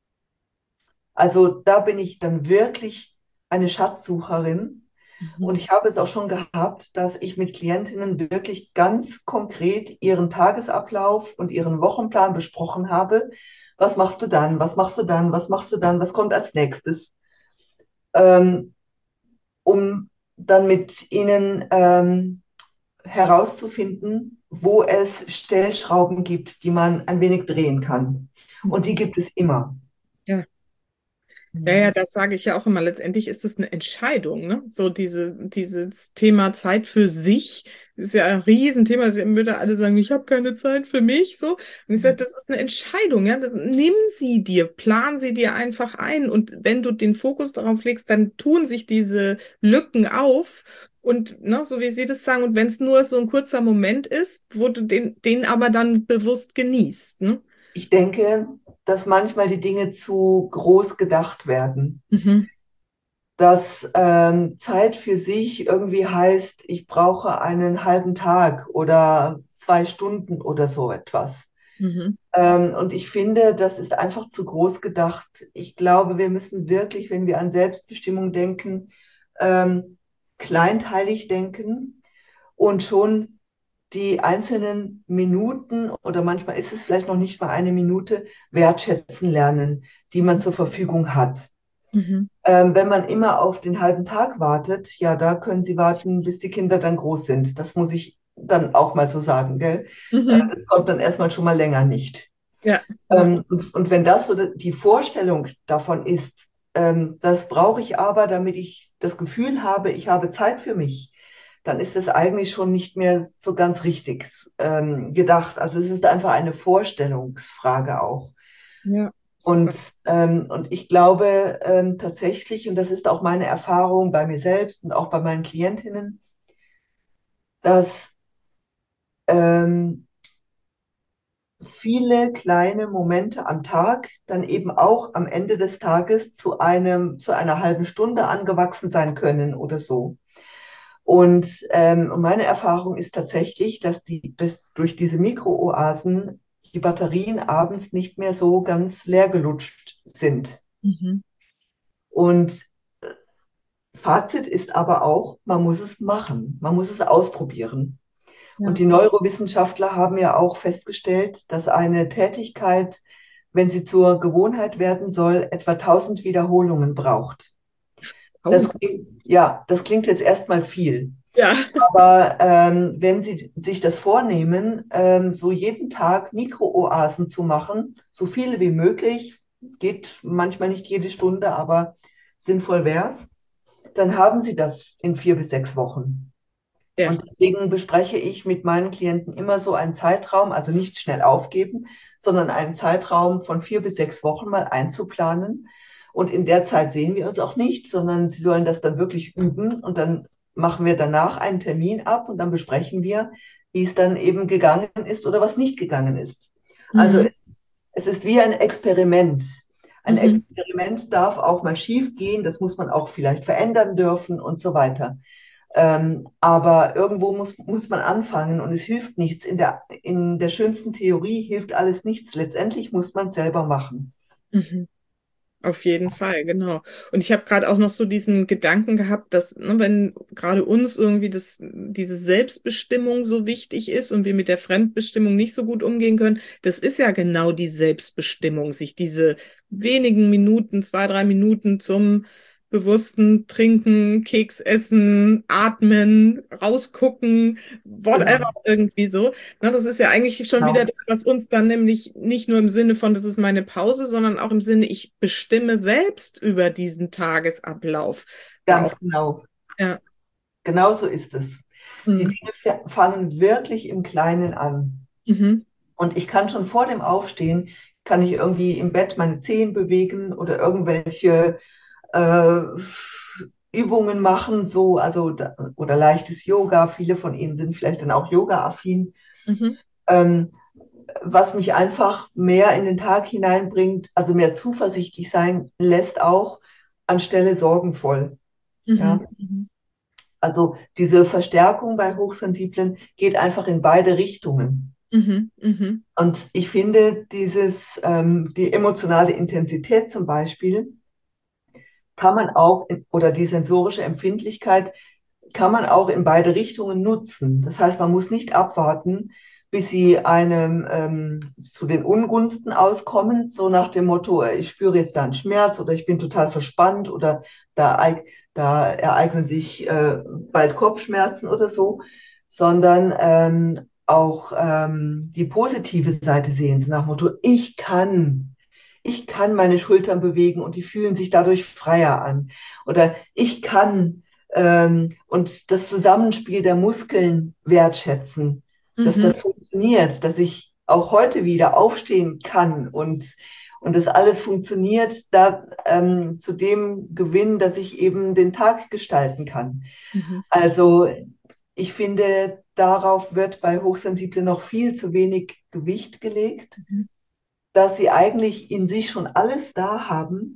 Also da bin ich dann wirklich eine Schatzsucherin. Mhm. Und ich habe es auch schon gehabt, dass ich mit Klientinnen wirklich ganz konkret ihren Tagesablauf und ihren Wochenplan besprochen habe. Was machst du dann? Was machst du dann? Was machst du dann? Was kommt als nächstes? Ähm, um dann mit ihnen ähm, herauszufinden, wo es Stellschrauben gibt, die man ein wenig drehen kann. Und die Mhm. gibt es immer. Ja. Ja, ja, das sage ich ja auch immer. Letztendlich ist es eine Entscheidung, ne? So diese, dieses Thema Zeit für sich ist ja ein Riesenthema. Sie würde alle sagen, ich habe keine Zeit für mich, so. Und ich sage, das ist eine Entscheidung, ja. Das, nimm sie dir, plan sie dir einfach ein. Und wenn du den Fokus darauf legst, dann tun sich diese Lücken auf. Und ne, so wie Sie das sagen, und wenn es nur so ein kurzer Moment ist, wo du den, den aber dann bewusst genießt, ne? Ich denke, dass manchmal die Dinge zu groß gedacht werden. Mhm. Dass ähm, Zeit für sich irgendwie heißt, ich brauche einen halben Tag oder zwei Stunden oder so etwas. Mhm. Ähm, und ich finde, das ist einfach zu groß gedacht. Ich glaube, wir müssen wirklich, wenn wir an Selbstbestimmung denken, ähm, kleinteilig denken und schon die einzelnen Minuten oder manchmal ist es vielleicht noch nicht mal eine Minute wertschätzen lernen, die man zur Verfügung hat. Mhm. Ähm, wenn man immer auf den halben Tag wartet, ja, da können Sie warten, bis die Kinder dann groß sind. Das muss ich dann auch mal so sagen, gell? Äh, Mhm. das kommt dann erstmal schon mal länger nicht. Ja, ja. Ähm, und, und wenn das so die Vorstellung davon ist, ähm, das brauche ich aber, damit ich das Gefühl habe, ich habe Zeit für mich, dann ist es eigentlich schon nicht mehr so ganz richtig ähm, gedacht. Also es ist einfach eine Vorstellungsfrage auch. Ja, Und, super. ähm, und ich glaube ähm, tatsächlich, und das ist auch meine Erfahrung bei mir selbst und auch bei meinen Klientinnen, dass ähm, viele kleine Momente am Tag dann eben auch am Ende des Tages zu einem, zu einer halben Stunde angewachsen sein können oder so. Und ähm, meine Erfahrung ist tatsächlich, dass die dass durch diese Mikrooasen die Batterien abends nicht mehr so ganz leer gelutscht sind. Mhm. Und Fazit ist aber auch, man muss es machen, man muss es ausprobieren. Und Ja. die Neurowissenschaftler haben ja auch festgestellt, dass eine Tätigkeit, wenn sie zur Gewohnheit werden soll, etwa tausend Wiederholungen braucht. Das Tausend. klingt, ja, das klingt jetzt erstmal viel. Ja. Aber ähm, wenn Sie sich das vornehmen, ähm, so jeden Tag Mikrooasen zu machen, so viele wie möglich, geht manchmal nicht jede Stunde, aber sinnvoll wäre es, dann haben Sie das in vier bis sechs Wochen. Ja. Und deswegen bespreche ich mit meinen Klienten immer so einen Zeitraum, also nicht schnell aufgeben, sondern einen Zeitraum von vier bis sechs Wochen mal einzuplanen. Und in der Zeit sehen wir uns auch nicht, sondern sie sollen das dann wirklich üben. Und dann machen wir danach einen Termin ab und dann besprechen wir, wie es dann eben gegangen ist oder was nicht gegangen ist. Also Mhm. es, es ist wie ein Experiment. Ein Mhm. Experiment darf auch mal schief gehen, das muss man auch vielleicht verändern dürfen und so weiter. Ähm, aber irgendwo muss, muss man anfangen und es hilft nichts. In der, in der schönsten Theorie hilft alles nichts. Letztendlich muss man es selber machen. Mhm. Auf jeden Fall, genau. Und ich habe gerade auch noch so diesen Gedanken gehabt, dass, ne, wenn gerade uns irgendwie das, diese Selbstbestimmung so wichtig ist und wir mit der Fremdbestimmung nicht so gut umgehen können, das ist ja genau die Selbstbestimmung, sich diese wenigen Minuten, zwei, drei Minuten zum bewussten Trinken, Keks essen, atmen, rausgucken, whatever, Genau, irgendwie so. Na, das ist ja eigentlich schon wieder genau, das, was uns dann nämlich nicht nur im Sinne von, das ist meine Pause, sondern auch im Sinne, ich bestimme selbst über diesen Tagesablauf. Da auch, ganz genau. ja. Genau so ist es. Die Mhm. Dinge fangen wirklich im Kleinen an. Mhm. Und ich kann schon vor dem Aufstehen, kann ich irgendwie im Bett meine Zehen bewegen oder irgendwelche äh, Übungen machen, so, also, oder leichtes Yoga. Viele von Ihnen sind vielleicht dann auch Yoga-affin. Mhm. Ähm, was mich einfach mehr in den Tag hineinbringt, also mehr zuversichtlich sein lässt auch, anstelle sorgenvoll. Ja, Mhm. Mhm. also diese Verstärkung bei Hochsensiblen geht einfach in beide Richtungen. Mhm. Mhm. Und ich finde, dieses, ähm, die emotionale Intensität zum Beispiel kann man auch, in, oder die sensorische Empfindlichkeit kann man auch in beide Richtungen nutzen. Das heißt, man muss nicht abwarten, bis sie einem ähm, zu den Ungunsten auskommen, so nach dem Motto, äh, ich spüre jetzt da einen Schmerz oder ich bin total verspannt oder da, eig- da ereignen sich äh, bald Kopfschmerzen oder so, sondern ähm, auch ähm, die positive Seite sehen, so nach dem Motto, ich kann. Ich kann meine Schultern bewegen und die fühlen sich dadurch freier an. Oder ich kann ähm, und das Zusammenspiel der Muskeln wertschätzen, dass das Mhm. funktioniert, dass ich auch heute wieder aufstehen kann und, und das alles funktioniert, da ähm, zu dem Gewinn, dass ich eben den Tag gestalten kann. Mhm. Also ich finde, darauf wird bei Hochsensiblen noch viel zu wenig Gewicht gelegt, Mhm. dass sie eigentlich in sich schon alles da haben,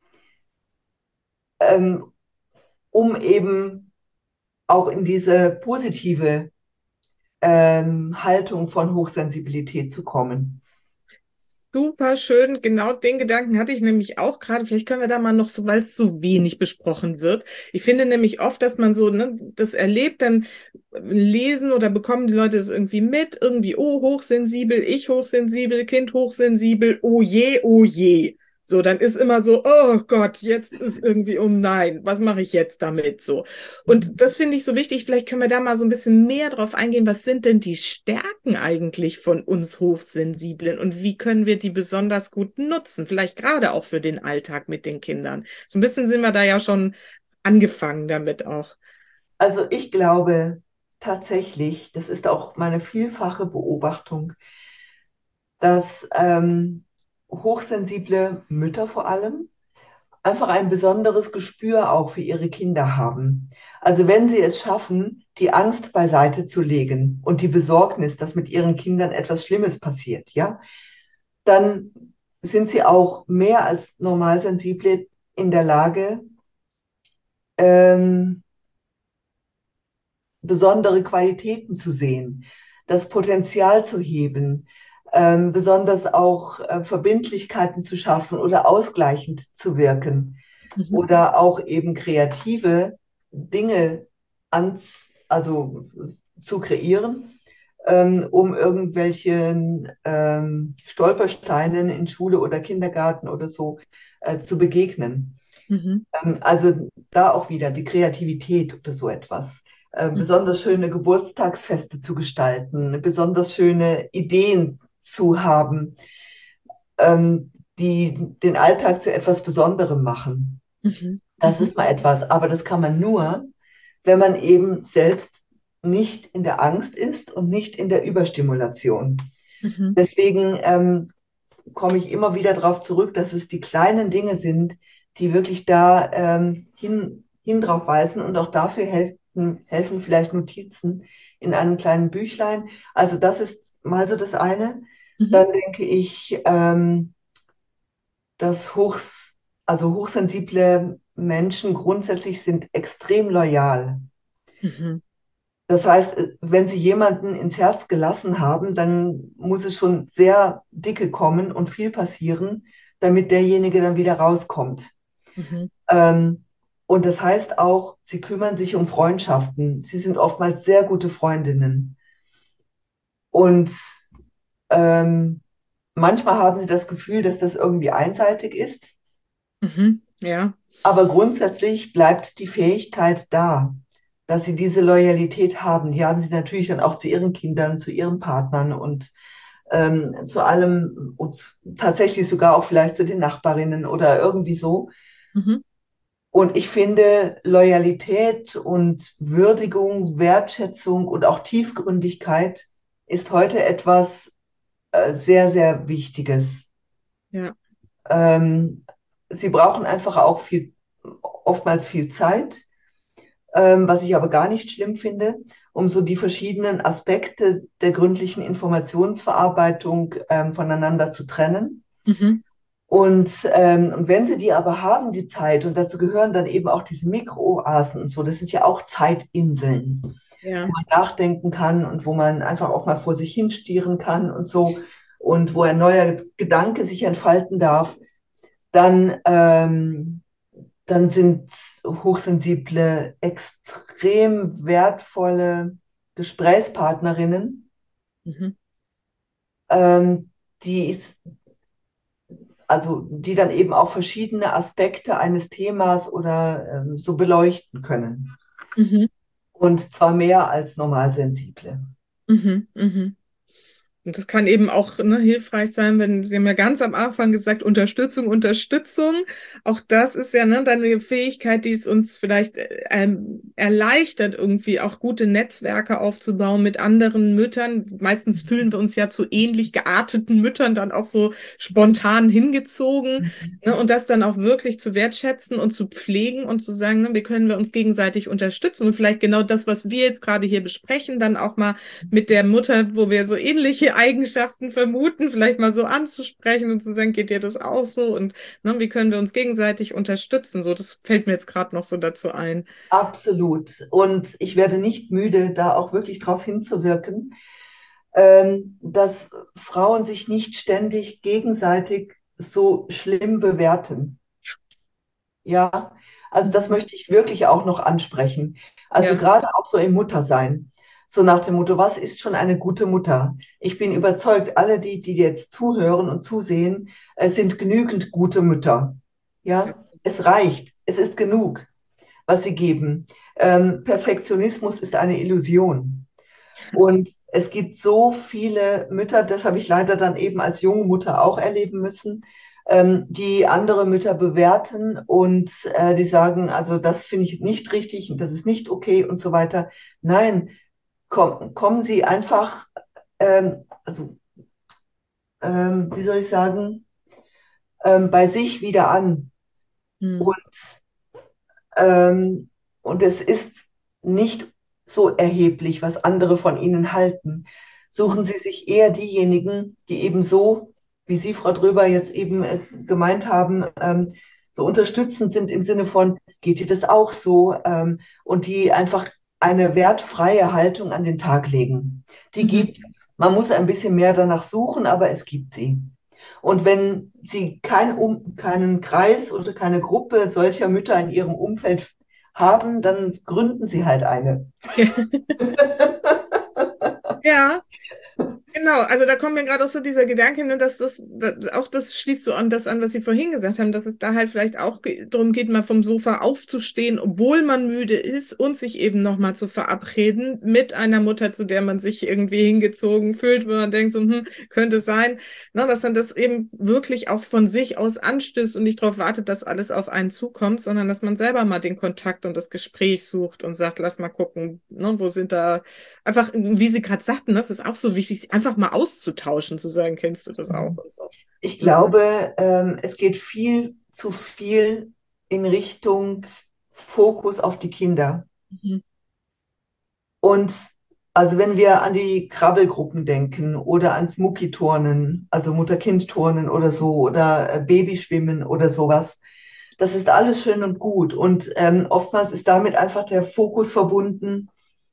ähm, um eben auch in diese positive ähm, Haltung von Hochsensibilität zu kommen. Super schön, genau den Gedanken hatte ich nämlich auch gerade. Vielleicht können wir da mal noch so, weil es so wenig besprochen wird. Ich finde nämlich oft, dass man so, ne, das erlebt, dann lesen oder bekommen die Leute das irgendwie mit, irgendwie, oh, hochsensibel, ich hochsensibel, Kind hochsensibel, oh je, oh je. So, dann ist immer so, oh Gott, jetzt ist irgendwie, oh nein, was mache ich jetzt damit? So. Und das finde ich so wichtig. Vielleicht können wir da mal so ein bisschen mehr drauf eingehen. Was sind denn die Stärken eigentlich von uns Hochsensiblen und wie können wir die besonders gut nutzen? Vielleicht gerade auch für den Alltag mit den Kindern. So ein bisschen sind wir da ja schon angefangen damit auch. Also ich glaube tatsächlich, das ist auch meine vielfache Beobachtung, dass ähm, hochsensible Mütter vor allem einfach ein besonderes Gespür auch für ihre Kinder haben. Also wenn sie es schaffen, die Angst beiseite zu legen und die Besorgnis, dass mit ihren Kindern etwas Schlimmes passiert, ja, dann sind sie auch mehr als Normalsensible in der Lage, ähm, besondere Qualitäten zu sehen, das Potenzial zu heben, ähm, besonders auch äh, Verbindlichkeiten zu schaffen oder ausgleichend zu wirken Mhm. oder auch eben kreative Dinge ans, also zu kreieren, ähm, um irgendwelchen ähm, Stolpersteinen in Schule oder Kindergarten oder so äh, zu begegnen. Mhm. Ähm, also da auch wieder die Kreativität oder so etwas. Äh, besonders schöne Geburtstagsfeste zu gestalten, besonders schöne Ideen zu haben, ähm, die den Alltag zu etwas Besonderem machen. Mhm. Das ist mal etwas, aber das kann man nur, wenn man eben selbst nicht in der Angst ist und nicht in der Überstimulation. Mhm. Deswegen ähm, komme ich immer wieder darauf zurück, dass es die kleinen Dinge sind, die wirklich da ähm, hin, hin drauf weisen und auch dafür helfen, helfen vielleicht Notizen in einem kleinen Büchlein. Also das ist mal so das eine. Mhm. Dann denke ich, ähm, dass hochs, also hochsensible Menschen grundsätzlich sind extrem loyal. Mhm. Das heißt, äh, wenn Sie jemanden ins Herz gelassen haben, dann muss es schon sehr dicke kommen und viel passieren, damit derjenige dann wieder rauskommt. Mhm. Ähm, und das heißt auch, Sie kümmern sich um Freundschaften. Sie sind oftmals sehr gute Freundinnen. Und ähm, manchmal haben Sie das Gefühl, dass das irgendwie einseitig ist. Mhm. Ja. Aber grundsätzlich bleibt die Fähigkeit da, dass sie diese Loyalität haben. Die haben sie natürlich dann auch zu ihren Kindern, zu ihren Partnern und ähm, zu allem und tatsächlich sogar auch vielleicht zu den Nachbarinnen oder irgendwie so. Mhm. Und ich finde, Loyalität und Würdigung, Wertschätzung und auch Tiefgründigkeit ist heute etwas äh, sehr, sehr Wichtiges. Ja. Ähm, sie brauchen einfach auch viel, oftmals viel Zeit, ähm, was ich aber gar nicht schlimm finde, um so die verschiedenen Aspekte der gründlichen Informationsverarbeitung ähm, voneinander zu trennen. Mhm. Und, ähm, und wenn sie die aber haben, die Zeit, und dazu gehören dann eben auch diese Mikrooasen und so, das sind ja auch Zeitinseln, wo Ja. man nachdenken kann und wo man einfach auch mal vor sich hinstieren kann und so und wo ein neuer Gedanke sich entfalten darf, dann, ähm, dann sind hochsensible, extrem wertvolle Gesprächspartnerinnen, Mhm. ähm, die ist, also die dann eben auch verschiedene Aspekte eines Themas oder ähm, so beleuchten können. Mhm. Und zwar mehr als Normalsensible. Mhm. Mhm. Und das kann eben auch, ne, hilfreich sein, wenn Sie haben ja ganz am Anfang gesagt, Unterstützung, Unterstützung. Auch das ist ja, ne, dann eine Fähigkeit, die es uns vielleicht äh, ähm, erleichtert, irgendwie auch gute Netzwerke aufzubauen mit anderen Müttern. Meistens fühlen wir uns ja zu ähnlich gearteten Müttern dann auch so spontan hingezogen. Ne, und das dann auch wirklich zu wertschätzen und zu pflegen und zu sagen, ne, wie können wir uns gegenseitig unterstützen und vielleicht genau das, was wir jetzt gerade hier besprechen, dann auch mal mit der Mutter, wo wir so ähnliche Eigenschaften vermuten, vielleicht mal so anzusprechen und zu sagen, geht dir das auch so? Und ne, wie können wir uns gegenseitig unterstützen? So, das fällt mir jetzt gerade noch so dazu ein. Absolut. Und ich werde nicht müde, da auch wirklich darauf hinzuwirken, ähm, dass Frauen sich nicht ständig gegenseitig so schlimm bewerten. Ja, also das Mhm. möchte ich wirklich auch noch ansprechen. Also Ja. gerade auch so im Muttersein. So nach dem Motto, was ist schon eine gute Mutter? Ich bin überzeugt, alle die, die jetzt zuhören und zusehen, äh, sind genügend gute Mütter. Ja. Ja, es reicht. Es ist genug, was sie geben. Ähm, Perfektionismus ist eine Illusion. Und es gibt so viele Mütter, das habe ich leider dann eben als junge Mutter auch erleben müssen, ähm, die andere Mütter bewerten und äh, die sagen, also das finde ich nicht richtig und das ist nicht okay und so weiter. Nein, komm, kommen Sie einfach, ähm, also ähm, wie soll ich sagen, ähm, bei sich wieder an. Mhm. Und, ähm, und es ist nicht so erheblich, was andere von Ihnen halten. Suchen Mhm. Sie sich eher diejenigen, die eben so, wie Sie, Frau Dröber, jetzt eben äh, gemeint haben, ähm, so unterstützend sind im Sinne von, geht dir das auch so? Ähm, und die einfach eine wertfreie Haltung an den Tag legen. Die Mhm. gibt es. Man muss ein bisschen mehr danach suchen, aber es gibt sie. Und wenn Sie kein, um, keinen Kreis oder keine Gruppe solcher Mütter in Ihrem Umfeld haben, dann gründen Sie halt eine. Ja. Genau, also da kommt mir gerade auch so dieser Gedanke, ne, dass das, auch das schließt so an das an, was Sie vorhin gesagt haben, dass es da halt vielleicht auch ge- darum geht, mal vom Sofa aufzustehen, obwohl man müde ist und sich eben nochmal zu verabreden mit einer Mutter, zu der man sich irgendwie hingezogen fühlt, wo man denkt, so, hm, könnte sein, ne, dass man das eben wirklich auch von sich aus anstößt und nicht darauf wartet, dass alles auf einen zukommt, sondern dass man selber mal den Kontakt und das Gespräch sucht und sagt, lass mal gucken, ne, wo sind da einfach, wie Sie gerade sagten, das ist auch so wichtig, sich einfach mal auszutauschen, zu sagen, kennst du das auch und so. Ich glaube, ähm, es geht viel zu viel in Richtung Fokus auf die Kinder. Mhm. Und also wenn wir an die Krabbelgruppen denken oder ans Muckiturnen, also Mutter-Kind-Turnen oder so, oder äh, Babyschwimmen oder sowas, das ist alles schön und gut. Und ähm, oftmals ist damit einfach der Fokus verbunden,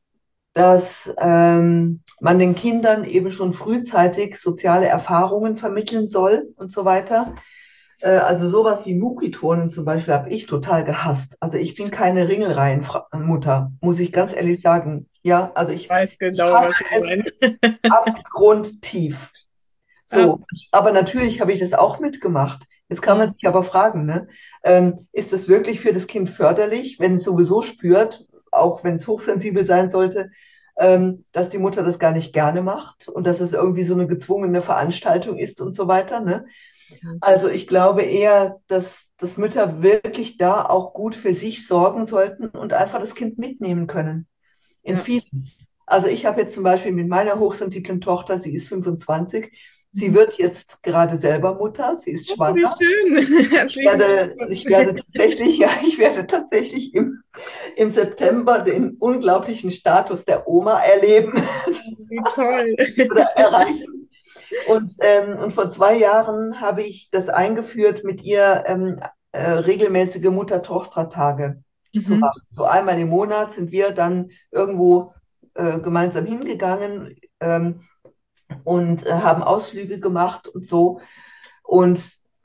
dass ähm, man den Kindern eben schon frühzeitig soziale Erfahrungen vermitteln soll und so weiter. Äh, also sowas wie Muckiturnen zum Beispiel habe ich total gehasst. Also ich bin keine Ringelreihenmutter, muss ich ganz ehrlich sagen. Ja, also Ich ich, weiß ich genau, hasse was Sie es meinen. abgrundtief. Ja. So, aber natürlich habe ich das auch mitgemacht. Jetzt kann man Mhm. sich aber fragen, ne, ähm, ist das wirklich für das Kind förderlich, wenn es sowieso spürt, auch wenn es hochsensibel sein sollte, ähm, dass die Mutter das gar nicht gerne macht und dass es irgendwie so eine gezwungene Veranstaltung ist und so weiter, ne? Mhm. Also ich glaube eher, dass, dass Mütter wirklich da auch gut für sich sorgen sollten und einfach das Kind mitnehmen können in Ja. vieles. Also ich habe jetzt zum Beispiel mit meiner hochsensiblen Tochter, sie ist fünfundzwanzig, sie Mhm. wird jetzt gerade selber Mutter, sie ist Oh, wie schwanger. schön. Ich Herzlichen werde, Glückwunsch. ich werde tatsächlich, ja, ich werde tatsächlich im, im September den unglaublichen Status der Oma erleben Wie toll. oder erreichen. Und, ähm, und vor zwei Jahren habe ich das eingeführt, mit ihr ähm, äh, regelmäßige Mutter-Tochter-Tage zu Mhm. machen. So einmal im Monat sind wir dann irgendwo äh, gemeinsam hingegangen ähm, und äh, haben Ausflüge gemacht und so. Und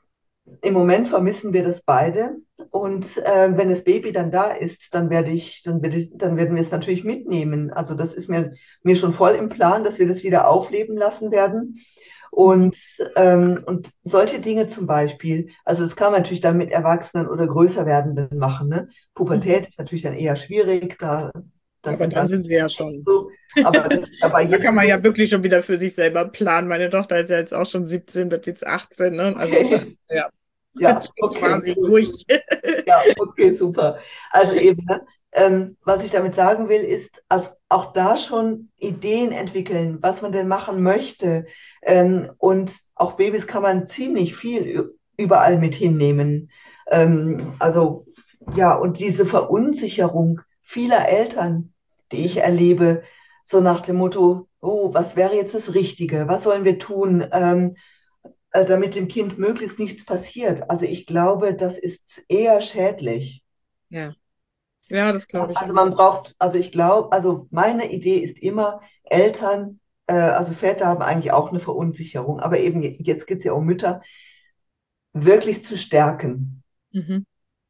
im Moment vermissen wir das beide. Und äh, wenn das Baby dann da ist, dann werde ich, dann werde ich, dann werden wir es natürlich mitnehmen. Also das ist mir, mir schon voll im Plan, dass wir das wieder aufleben lassen werden. Mhm. Und, ähm, und solche Dinge zum Beispiel, also das kann man natürlich dann mit Erwachsenen oder größer werdenden machen. Ne? Mhm. Pubertät ist natürlich dann eher schwierig, da, da Aber sind dann dann sind Sie ja schon. so, aber das ist ja bei Da kann jedem man ja so. wirklich schon wieder für sich selber planen. Meine Tochter ist ja jetzt auch schon siebzehn, wird jetzt achtzehn, ne? Also da Okay. ist ja Ja, schon okay, quasi gut. durch. Ja, okay, super. Also eben, ne, ähm, was ich damit sagen will, ist, also auch da schon Ideen entwickeln, was man denn machen möchte. Ähm, und auch Babys kann man ziemlich viel ü- überall mit hinnehmen. Ähm, also ja, und diese Verunsicherung vieler Eltern, die ich erlebe, so nach dem Motto, oh, was wäre jetzt das Richtige? Was sollen wir tun? Ähm, äh, damit dem Kind möglichst nichts passiert. Also ich glaube, das ist eher schädlich. Ja, ja, das glaube ich Also auch. man braucht, also ich glaube, also meine Idee ist immer, Eltern, äh, also Väter haben eigentlich auch eine Verunsicherung, aber eben jetzt geht es ja um Mütter, wirklich zu stärken. Mhm.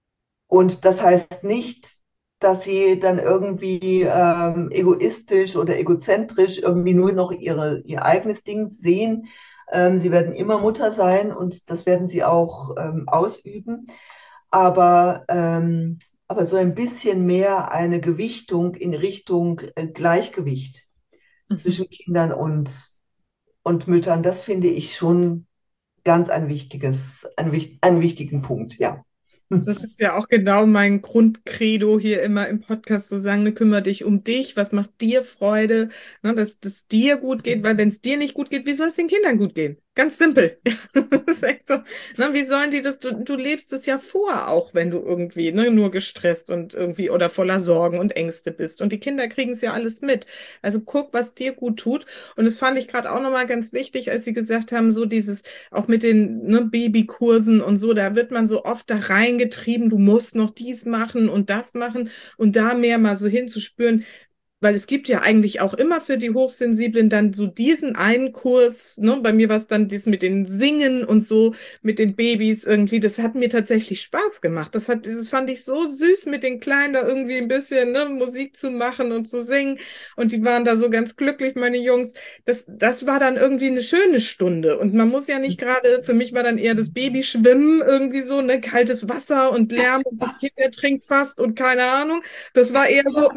Und das heißt nicht, dass sie dann irgendwie ähm, egoistisch oder egozentrisch irgendwie nur noch ihre, ihr eigenes Ding sehen. Ähm, sie werden immer Mutter sein und das werden sie auch ähm, ausüben. Aber, ähm, aber so ein bisschen mehr eine Gewichtung in Richtung äh, Gleichgewicht Mhm. zwischen Kindern und, und Müttern, das finde ich schon ganz ein wichtiges, ein, wich- einen wichtigen Punkt, ja. Das ist ja auch genau mein Grundcredo hier immer im Podcast zu sagen, ne, kümmere dich um dich, was macht dir Freude, ne, dass es dir gut geht, weil wenn es dir nicht gut geht, wie soll es den Kindern gut gehen? Ganz simpel. Das ist echt so, ne, wie sollen die das, du, du lebst es ja vor, auch wenn du irgendwie ne, nur gestresst und irgendwie oder voller Sorgen und Ängste bist. Und die Kinder kriegen es ja alles mit. Also guck, was dir gut tut. Und das fand ich gerade auch nochmal ganz wichtig, als Sie gesagt haben, so dieses, auch mit den ne, Babykursen und so, da wird man so oft da reingetrieben, du musst noch dies machen und das machen und da mehr mal so hinzuspüren, Weil es gibt ja eigentlich auch immer für die Hochsensiblen dann so diesen einen Kurs, ne? Bei mir war es dann dies mit den Singen und so, mit den Babys irgendwie. Das hat mir tatsächlich Spaß gemacht. Das hat, das fand ich so süß, mit den Kleinen da irgendwie ein bisschen, ne, Musik zu machen und zu singen. Und die waren da so ganz glücklich, meine Jungs. Das, das war dann irgendwie eine schöne Stunde. Und man muss ja nicht gerade, für mich war dann eher das Babyschwimmen irgendwie so, ne, kaltes Wasser und Lärm und das Kind ertrinkt fast und keine Ahnung. Das war eher so,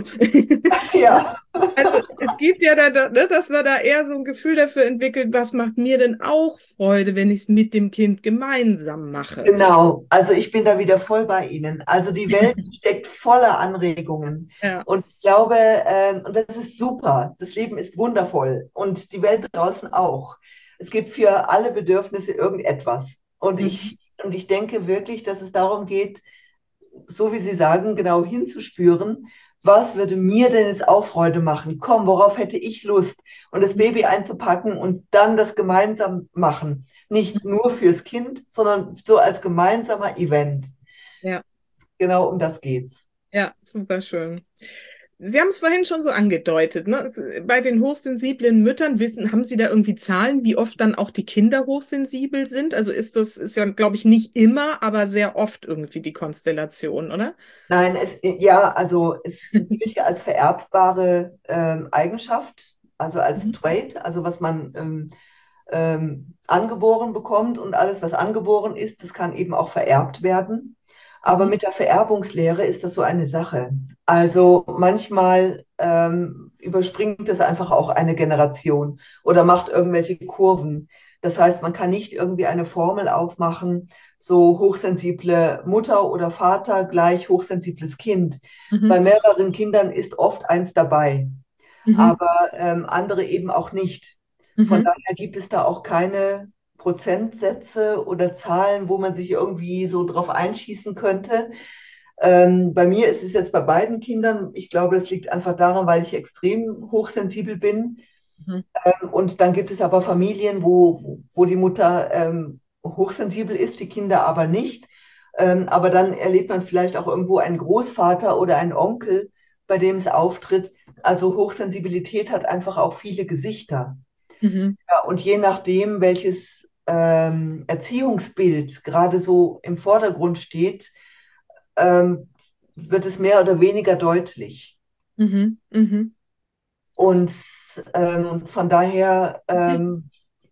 Ja. also es gibt ja da, da, ne, dass wir da eher so ein Gefühl dafür entwickelt, was macht mir denn auch Freude, wenn ich es mit dem Kind gemeinsam mache. So. Genau, also ich bin da wieder voll bei Ihnen. Also die Welt steckt voller Anregungen. Ja. Und ich glaube, ähm, und das ist super, das Leben ist wundervoll und die Welt draußen auch. Es gibt für alle Bedürfnisse irgendetwas. Und Mhm. ich, und ich denke wirklich, dass es darum geht, so wie Sie sagen, genau hinzuspüren, was würde mir denn jetzt auch Freude machen? Komm, worauf hätte ich Lust? Und das Baby einzupacken und dann das gemeinsam machen. Nicht nur fürs Kind, sondern so als gemeinsamer Event. Ja, Genau um das geht's. ja, super schön. Sie haben es vorhin schon so angedeutet, ne? Bei den hochsensiblen Müttern wissen, haben Sie da irgendwie Zahlen, wie oft dann auch die Kinder hochsensibel sind? Also ist das, ist ja, glaube ich, nicht immer, aber sehr oft irgendwie die Konstellation, oder? Nein, es, ja, also es gilt ja als vererbbare ähm, Eigenschaft, also als Mhm. Trait, also was man ähm, ähm, angeboren bekommt und alles, was angeboren ist, das kann eben auch vererbt werden. Aber Mhm. mit der Vererbungslehre ist das so eine Sache. Also manchmal ähm, überspringt es einfach auch eine Generation oder macht irgendwelche Kurven. Das heißt, man kann nicht irgendwie eine Formel aufmachen, so hochsensible Mutter oder Vater gleich hochsensibles Kind. Bei Mhm. mehreren Kindern ist oft eins dabei, Mhm. aber ähm, andere eben auch nicht. Von Mhm. daher gibt es da auch keine Prozentsätze oder Zahlen, wo man sich irgendwie so drauf einschießen könnte. Ähm, bei mir ist es jetzt bei beiden Kindern, ich glaube, das liegt einfach daran, weil ich extrem hochsensibel bin. Mhm. Ähm, und dann gibt es aber Familien, wo, wo die Mutter ähm, hochsensibel ist, die Kinder aber nicht. Ähm, aber dann erlebt man vielleicht auch irgendwo einen Großvater oder einen Onkel, bei dem es auftritt. Also Hochsensibilität hat einfach auch viele Gesichter. Mhm. Ja, und je nachdem, welches ähm, Erziehungsbild gerade so im Vordergrund steht, ähm, wird es mehr oder weniger deutlich. Mhm. Mhm. Und ähm, von daher, ähm,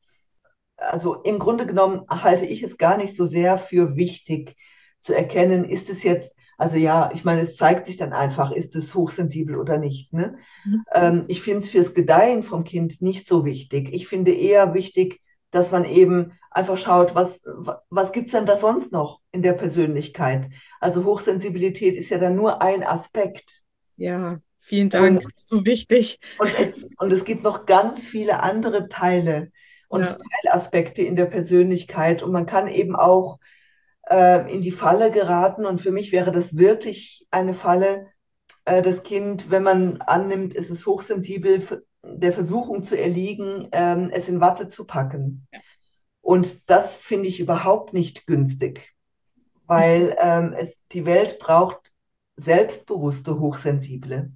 also im Grunde genommen halte ich es gar nicht so sehr für wichtig zu erkennen, ist es jetzt, also ja, ich meine, es zeigt sich dann einfach, ist es hochsensibel oder nicht, ne? Mhm. Ähm, ich finde es fürs Gedeihen vom Kind nicht so wichtig. Ich finde eher wichtig, dass man eben einfach schaut, was, was gibt es denn da sonst noch in der Persönlichkeit? Also Hochsensibilität ist ja dann nur ein Aspekt. Ja, vielen Und, Dank. Das ist so wichtig. und, es, und es gibt noch ganz viele andere Teile Ja. und Teilaspekte in der Persönlichkeit. Und man kann eben auch äh, in die Falle geraten. Und für mich wäre das wirklich eine Falle, äh, das Kind, wenn man annimmt, es ist hochsensibel, f- der Versuchung zu erliegen, ähm, es in Watte zu packen. Und das finde ich überhaupt nicht günstig, Mhm. weil ähm, es, die Welt braucht selbstbewusste Hochsensible.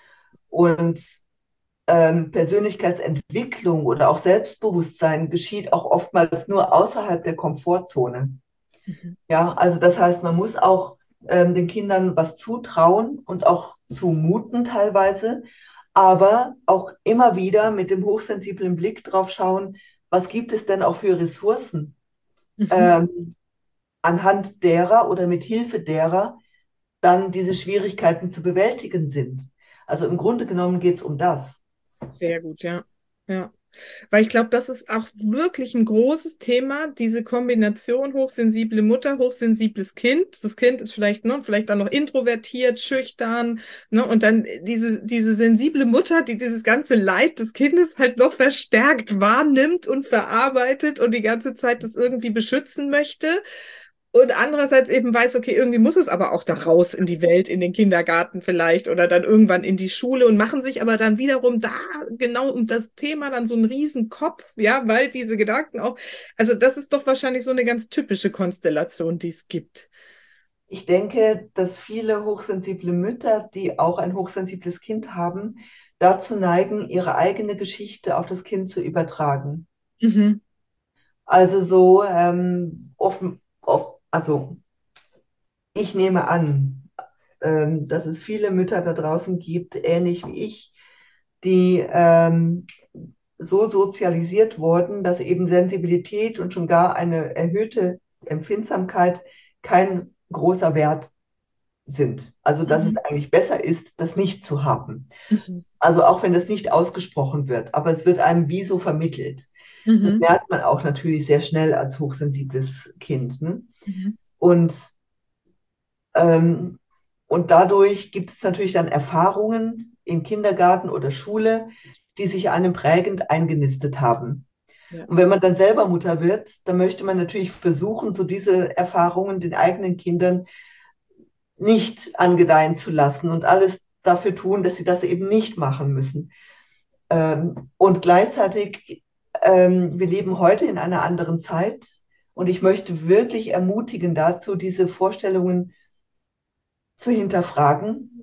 Und ähm, Persönlichkeitsentwicklung oder auch Selbstbewusstsein geschieht auch oftmals nur außerhalb der Komfortzone. Mhm. Ja, also das heißt, man muss auch ähm, den Kindern was zutrauen und auch zumuten teilweise, aber auch immer wieder mit dem hochsensiblen Blick drauf schauen, was gibt es denn auch für Ressourcen, Mhm. ähm, anhand derer oder mit Hilfe derer dann diese Schwierigkeiten zu bewältigen sind. Also im Grunde genommen geht es um das. Sehr gut, ja. Ja. Weil ich glaube, das ist auch wirklich ein großes Thema, diese Kombination hochsensible Mutter, hochsensibles Kind. Das Kind ist vielleicht, ne, vielleicht dann noch introvertiert, schüchtern, ne, und dann diese, diese sensible Mutter, die dieses ganze Leid des Kindes halt noch verstärkt wahrnimmt und verarbeitet und die ganze Zeit das irgendwie beschützen möchte. Und andererseits eben weiß, okay, irgendwie muss es aber auch da raus in die Welt, in den Kindergarten vielleicht oder dann irgendwann in die Schule und machen sich aber dann wiederum da genau um das Thema dann so einen Riesenkopf, ja, weil diese Gedanken auch, also das ist doch wahrscheinlich so eine ganz typische Konstellation, die es gibt. Ich denke, dass viele hochsensible Mütter, die auch ein hochsensibles Kind haben, dazu neigen, ihre eigene Geschichte auf das Kind zu übertragen. Mhm. Also so ähm, offen, off, also ich nehme an, ähm, dass es viele Mütter da draußen gibt, ähnlich wie ich, die ähm, so sozialisiert wurden, dass eben Sensibilität und schon gar eine erhöhte Empfindsamkeit kein großer Wert sind. Also dass es Mhm. eigentlich besser ist, das nicht zu haben. Mhm. Also auch wenn das nicht ausgesprochen wird, aber es wird einem wie so vermittelt. Das Mhm. merkt man auch natürlich sehr schnell als hochsensibles Kind. Ne? Mhm. Und, ähm, und dadurch gibt es natürlich dann Erfahrungen im Kindergarten oder Schule, die sich einem prägend eingenistet haben. Ja. Und wenn man dann selber Mutter wird, dann möchte man natürlich versuchen, so diese Erfahrungen den eigenen Kindern nicht angedeihen zu lassen und alles dafür tun, dass sie das eben nicht machen müssen. Ähm, und gleichzeitig, ähm, wir leben heute in einer anderen Zeit und ich möchte wirklich ermutigen dazu, diese Vorstellungen zu hinterfragen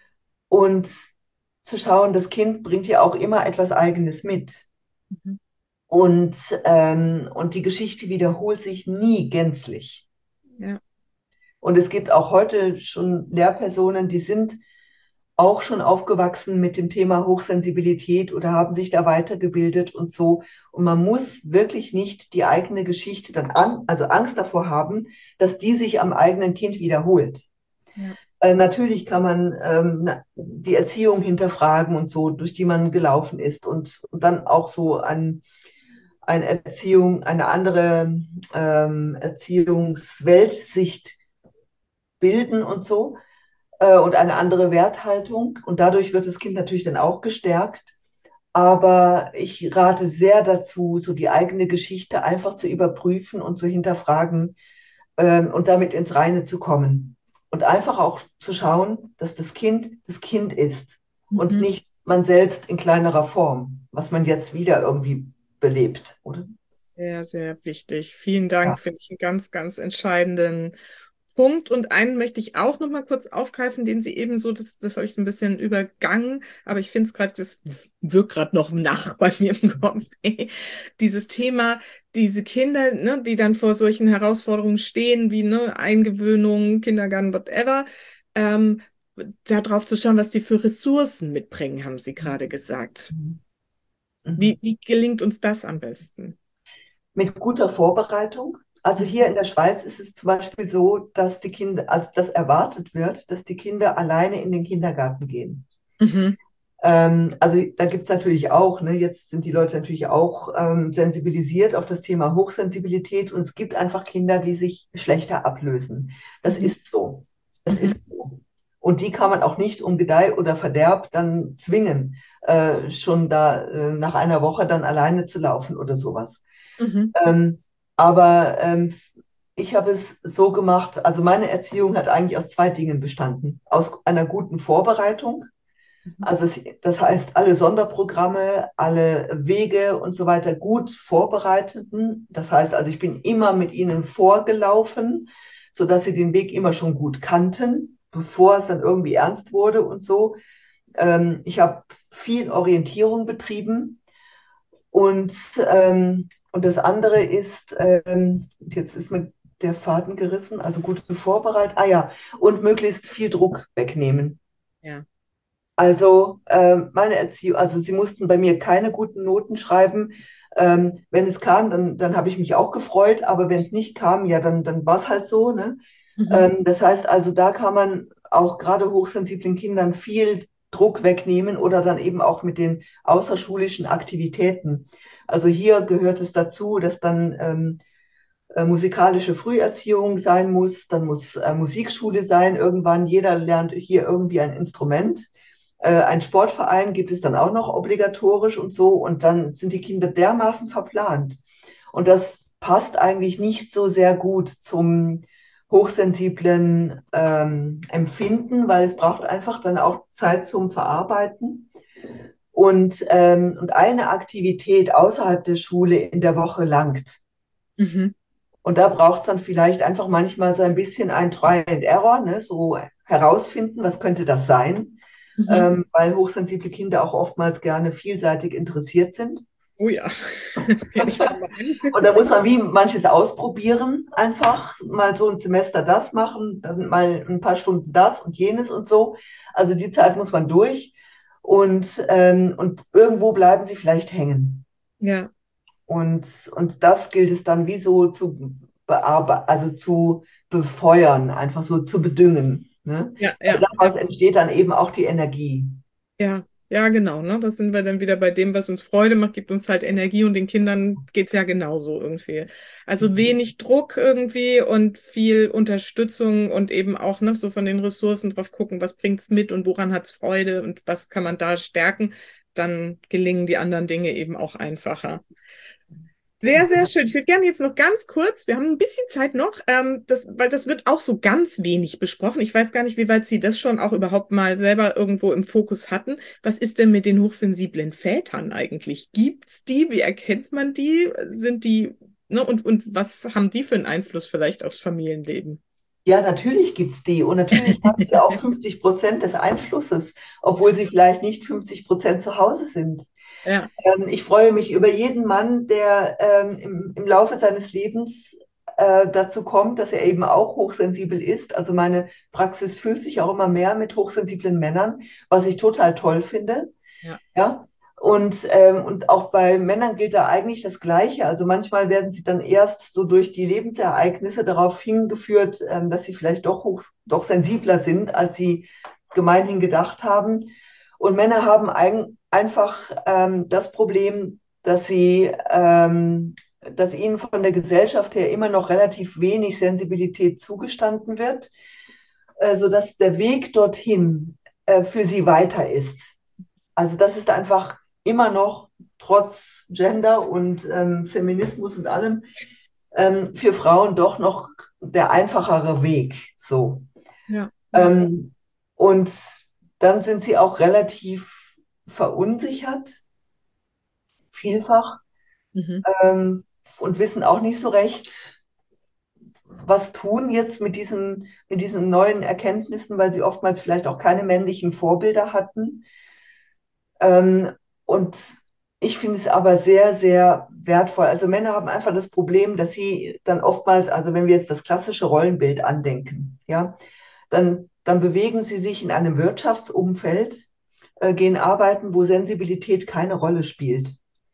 und zu schauen, das Kind bringt ja auch immer etwas Eigenes mit. Mhm. Und, ähm, und die Geschichte wiederholt sich nie gänzlich. Ja. Und es gibt auch heute schon Lehrpersonen, die sind auch schon aufgewachsen mit dem Thema Hochsensibilität oder haben sich da weitergebildet und so. Und man muss wirklich nicht die eigene Geschichte dann an, also Angst davor haben, dass die sich am eigenen Kind wiederholt. Ja. Äh, natürlich kann man ähm, die Erziehung hinterfragen und so, durch die man gelaufen ist und, und dann auch so ein, eine Erziehung, eine andere ähm, Erziehungsweltsicht bilden und so äh, und eine andere Werthaltung. Und dadurch wird das Kind natürlich dann auch gestärkt. Aber ich rate sehr dazu, so die eigene Geschichte einfach zu überprüfen und zu hinterfragen ähm, und damit ins Reine zu kommen. Und einfach auch zu schauen, dass das Kind das Kind ist und Mhm. nicht man selbst in kleinerer Form, was man jetzt wieder irgendwie belebt, oder? Sehr, sehr wichtig. Vielen Ja. Dank, finde ich einen ganz, ganz entscheidenden Punkt. Und einen möchte ich auch noch mal kurz aufgreifen, den Sie eben so, das, das habe ich so ein bisschen übergangen, aber ich finde es gerade, das wirkt gerade noch nach bei mir im Kopf. Dieses Thema, diese Kinder, ne, die dann vor solchen Herausforderungen stehen, wie ne, Eingewöhnung, Kindergarten, whatever, ähm, darauf zu schauen, was die für Ressourcen mitbringen, haben Sie gerade gesagt. Mhm. Wie, Mhm. wie gelingt uns das am besten? Mit guter Vorbereitung. Also hier Mhm. in der Schweiz ist es zum Beispiel so, dass die Kinder, also dass erwartet wird, dass die Kinder alleine in den Kindergarten gehen. Mhm. Ähm, also da gibt es natürlich auch, ne, jetzt sind die Leute natürlich auch ähm, sensibilisiert auf das Thema Hochsensibilität und es gibt einfach Kinder, die sich schlechter ablösen. Das Mhm. ist so. Das Mhm. ist so. Und die kann man auch nicht um Gedeih oder Verderb dann zwingen, äh, schon da äh, nach einer Woche dann alleine zu laufen oder sowas. Mhm. Ähm, aber ähm, ich habe es so gemacht, also meine Erziehung hat eigentlich aus zwei Dingen bestanden. Aus einer guten Vorbereitung, Mhm. also es, das heißt, alle Sonderprogramme, alle Wege und so weiter gut vorbereiteten. Das heißt also, ich bin immer mit ihnen vorgelaufen, sodass sie den Weg immer schon gut kannten, bevor es dann irgendwie ernst wurde und so. Ähm, ich habe viel Orientierung betrieben und, ähm, und das andere ist, ähm, jetzt ist mir der Faden gerissen, also gute Vorbereitung. Ah ja, und möglichst viel Druck wegnehmen. Ja. Also ähm, meine Erziehung, also sie mussten bei mir keine guten Noten schreiben. Ähm, wenn es kam, dann, dann habe ich mich auch gefreut, aber wenn es nicht kam, ja, dann, dann war es halt so. Ne? Mhm. Ähm, das heißt also, da kann man auch gerade hochsensiblen Kindern viel Druck wegnehmen oder dann eben auch mit den außerschulischen Aktivitäten. Also hier gehört es dazu, dass dann ähm, äh, musikalische Früherziehung sein muss, dann muss äh, Musikschule sein, irgendwann jeder lernt hier irgendwie ein Instrument. Äh, ein Sportverein gibt es dann auch noch obligatorisch und so und dann sind die Kinder dermaßen verplant. Und das passt eigentlich nicht so sehr gut zum hochsensiblen ähm, Empfinden, weil es braucht einfach dann auch Zeit zum Verarbeiten. Und, ähm, und eine Aktivität außerhalb der Schule in der Woche langt. Mhm. Und da braucht es dann vielleicht einfach manchmal so ein bisschen ein Try and Error, ne? So herausfinden, was könnte das sein, Mhm. ähm, weil hochsensible Kinder auch oftmals gerne vielseitig interessiert sind. Oh ja, das kenne ich von meinen. Und da muss man wie manches ausprobieren, einfach mal so ein Semester das machen, dann mal ein paar Stunden das und jenes und so. Also die Zeit muss man durch und, ähm, und irgendwo bleiben sie vielleicht hängen. Ja, Und, und das gilt es dann wie so zu bearbeiten, also zu befeuern, einfach so zu bedüngen. Ne? ja, Weil ja, ja, daraus entsteht dann eben auch die Energie. ja, ja, genau, ne? Das sind wir dann wieder bei dem, was uns Freude macht, gibt uns halt Energie und den Kindern geht's ja genauso irgendwie. Also wenig Druck irgendwie und viel Unterstützung und eben auch, ne, so von den Ressourcen drauf gucken, was bringt's mit und woran hat's Freude und was kann man da stärken, dann gelingen die anderen Dinge eben auch einfacher. Sehr, sehr schön. Ich würde gerne jetzt noch ganz kurz, wir haben ein bisschen Zeit noch, ähm, das, weil das wird auch so ganz wenig besprochen. Ich weiß gar nicht, wie weit Sie das schon auch überhaupt mal selber irgendwo im Fokus hatten. Was ist denn mit den hochsensiblen Vätern eigentlich? Gibt's die? Wie erkennt man die? Sind die, ne, und, und was haben die für einen Einfluss vielleicht aufs Familienleben? Ja, natürlich gibt es die und natürlich haben sie auch fünfzig Prozent des Einflusses, obwohl sie vielleicht nicht fünfzig Prozent zu Hause sind. Ja, Ähm, ich freue mich über jeden Mann, der ähm, im, im Laufe seines Lebens äh, dazu kommt, dass er eben auch hochsensibel ist. Also meine Praxis füllt sich auch immer mehr mit hochsensiblen Männern, was ich total toll finde. ja. Ja. Und, ähm, und auch bei Männern gilt da eigentlich das Gleiche. Also manchmal werden sie dann erst so durch die Lebensereignisse darauf hingeführt, ähm, dass sie vielleicht doch hoch, doch sensibler sind, als sie gemeinhin gedacht haben. Und Männer haben ein, einfach ähm, das Problem, dass sie, ähm, dass ihnen von der Gesellschaft her immer noch relativ wenig Sensibilität zugestanden wird, äh, sodass der Weg dorthin äh, für sie weiter ist. Also das ist einfach immer noch trotz Gender und ähm, Feminismus und allem ähm, für Frauen doch noch der einfachere Weg. So. Ja, ja. Ähm, und dann sind sie auch relativ verunsichert, vielfach, Mhm. ähm, und wissen auch nicht so recht, was tun jetzt mit diesen, mit diesen neuen Erkenntnissen, weil sie oftmals vielleicht auch keine männlichen Vorbilder hatten. Ähm, und ich finde es aber sehr, sehr wertvoll. Also Männer haben einfach das Problem, dass sie dann oftmals, also wenn wir jetzt das klassische Rollenbild andenken, ja, dann, dann bewegen sie sich in einem Wirtschaftsumfeld, äh, gehen arbeiten, wo Sensibilität keine Rolle spielt.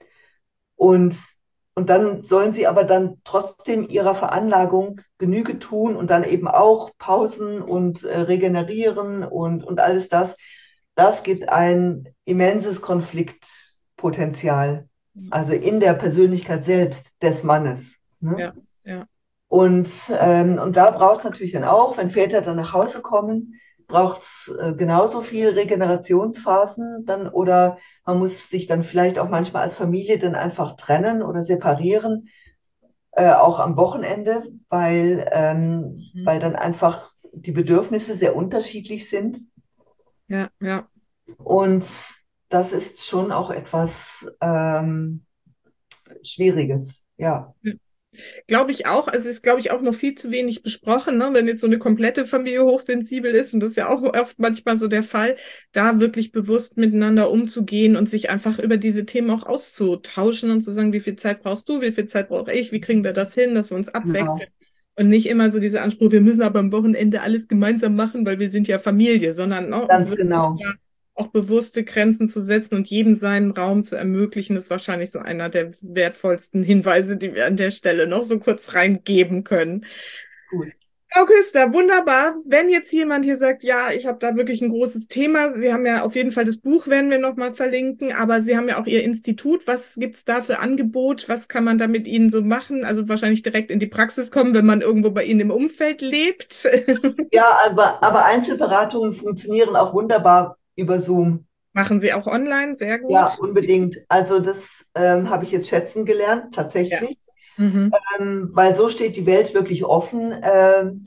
Und, und dann sollen sie aber dann trotzdem ihrer Veranlagung Genüge tun und dann eben auch Pausen und äh, regenerieren und, und alles das. Das gibt ein immenses Konfliktpotenzial, also in der Persönlichkeit selbst des Mannes. Ne? Ja, ja. Und, ähm, und da braucht es natürlich dann auch, wenn Väter dann nach Hause kommen, braucht es äh, genauso viel Regenerationsphasen dann oder man muss sich dann vielleicht auch manchmal als Familie dann einfach trennen oder separieren, äh, auch am Wochenende, weil, ähm, Mhm. weil dann einfach die Bedürfnisse sehr unterschiedlich sind. Ja, ja. Und das ist schon auch etwas ähm, Schwieriges, ja. Glaube ich auch. Also es ist, glaube ich, auch noch viel zu wenig besprochen, ne? Wenn jetzt so eine komplette Familie hochsensibel ist, und das ist ja auch oft manchmal so der Fall, da wirklich bewusst miteinander umzugehen und sich einfach über diese Themen auch auszutauschen und zu sagen, wie viel Zeit brauchst du, wie viel Zeit brauche ich, wie kriegen wir das hin, dass wir uns Genau. abwechseln. Und nicht immer so dieser Anspruch, wir müssen aber am Wochenende alles gemeinsam machen, weil wir sind ja Familie, sondern ne, Ganz genau. auch bewusste Grenzen zu setzen und jedem seinen Raum zu ermöglichen, ist wahrscheinlich so einer der wertvollsten Hinweise, die wir an der Stelle noch so kurz reingeben können. Gut. Frau Küster, wunderbar. Wenn jetzt jemand hier sagt, ja, ich habe da wirklich ein großes Thema, Sie haben ja auf jeden Fall das Buch, werden wir nochmal verlinken, aber Sie haben ja auch Ihr Institut. Was gibt's da für Angebot? Was kann man da mit Ihnen so machen? Also wahrscheinlich direkt in die Praxis kommen, wenn man irgendwo bei Ihnen im Umfeld lebt. Ja, aber, aber Einzelberatungen funktionieren auch wunderbar über Zoom. Machen Sie auch online? Sehr Ja, gut. unbedingt. Also das ähm, habe ich jetzt schätzen gelernt, Ja. tatsächlich, Mhm. ähm, weil so steht die Welt wirklich offen. Ähm,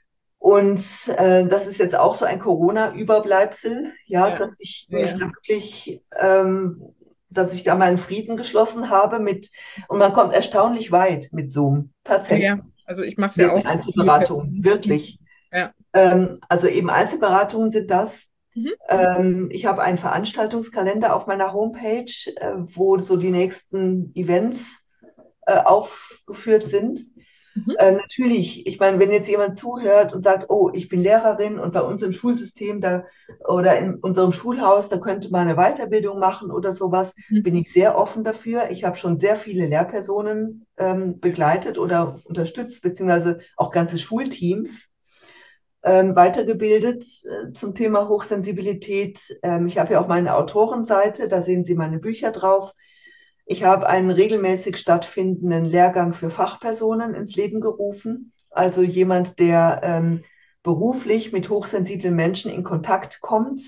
und äh, das ist jetzt auch so ein Corona-Überbleibsel, ja, Ja. dass ich mich Ja. da wirklich ähm, dass ich da meinen Frieden geschlossen habe mit, und man kommt erstaunlich weit mit Zoom, tatsächlich. Ja, also ich mache es ja auch. Einzelberatungen, wirklich. Ja. Ähm, also eben Einzelberatungen sind das. Mhm. Ähm, ich habe einen Veranstaltungskalender auf meiner Homepage, äh, wo so die nächsten Events äh, aufgeführt sind. Mhm. Äh, natürlich, ich meine, wenn jetzt jemand zuhört und sagt, oh, ich bin Lehrerin und bei uns im Schulsystem da oder in unserem Schulhaus, da könnte man eine Weiterbildung machen oder sowas, Mhm. bin ich sehr offen dafür. Ich habe schon sehr viele Lehrpersonen ähm, begleitet oder unterstützt, beziehungsweise auch ganze Schulteams ähm, weitergebildet äh, zum Thema Hochsensibilität. Ähm, ich habe ja auch meine Autorenseite, da sehen Sie meine Bücher drauf. Ich habe einen regelmäßig stattfindenden Lehrgang für Fachpersonen ins Leben gerufen. Also jemand, der ähm, beruflich mit hochsensiblen Menschen in Kontakt kommt,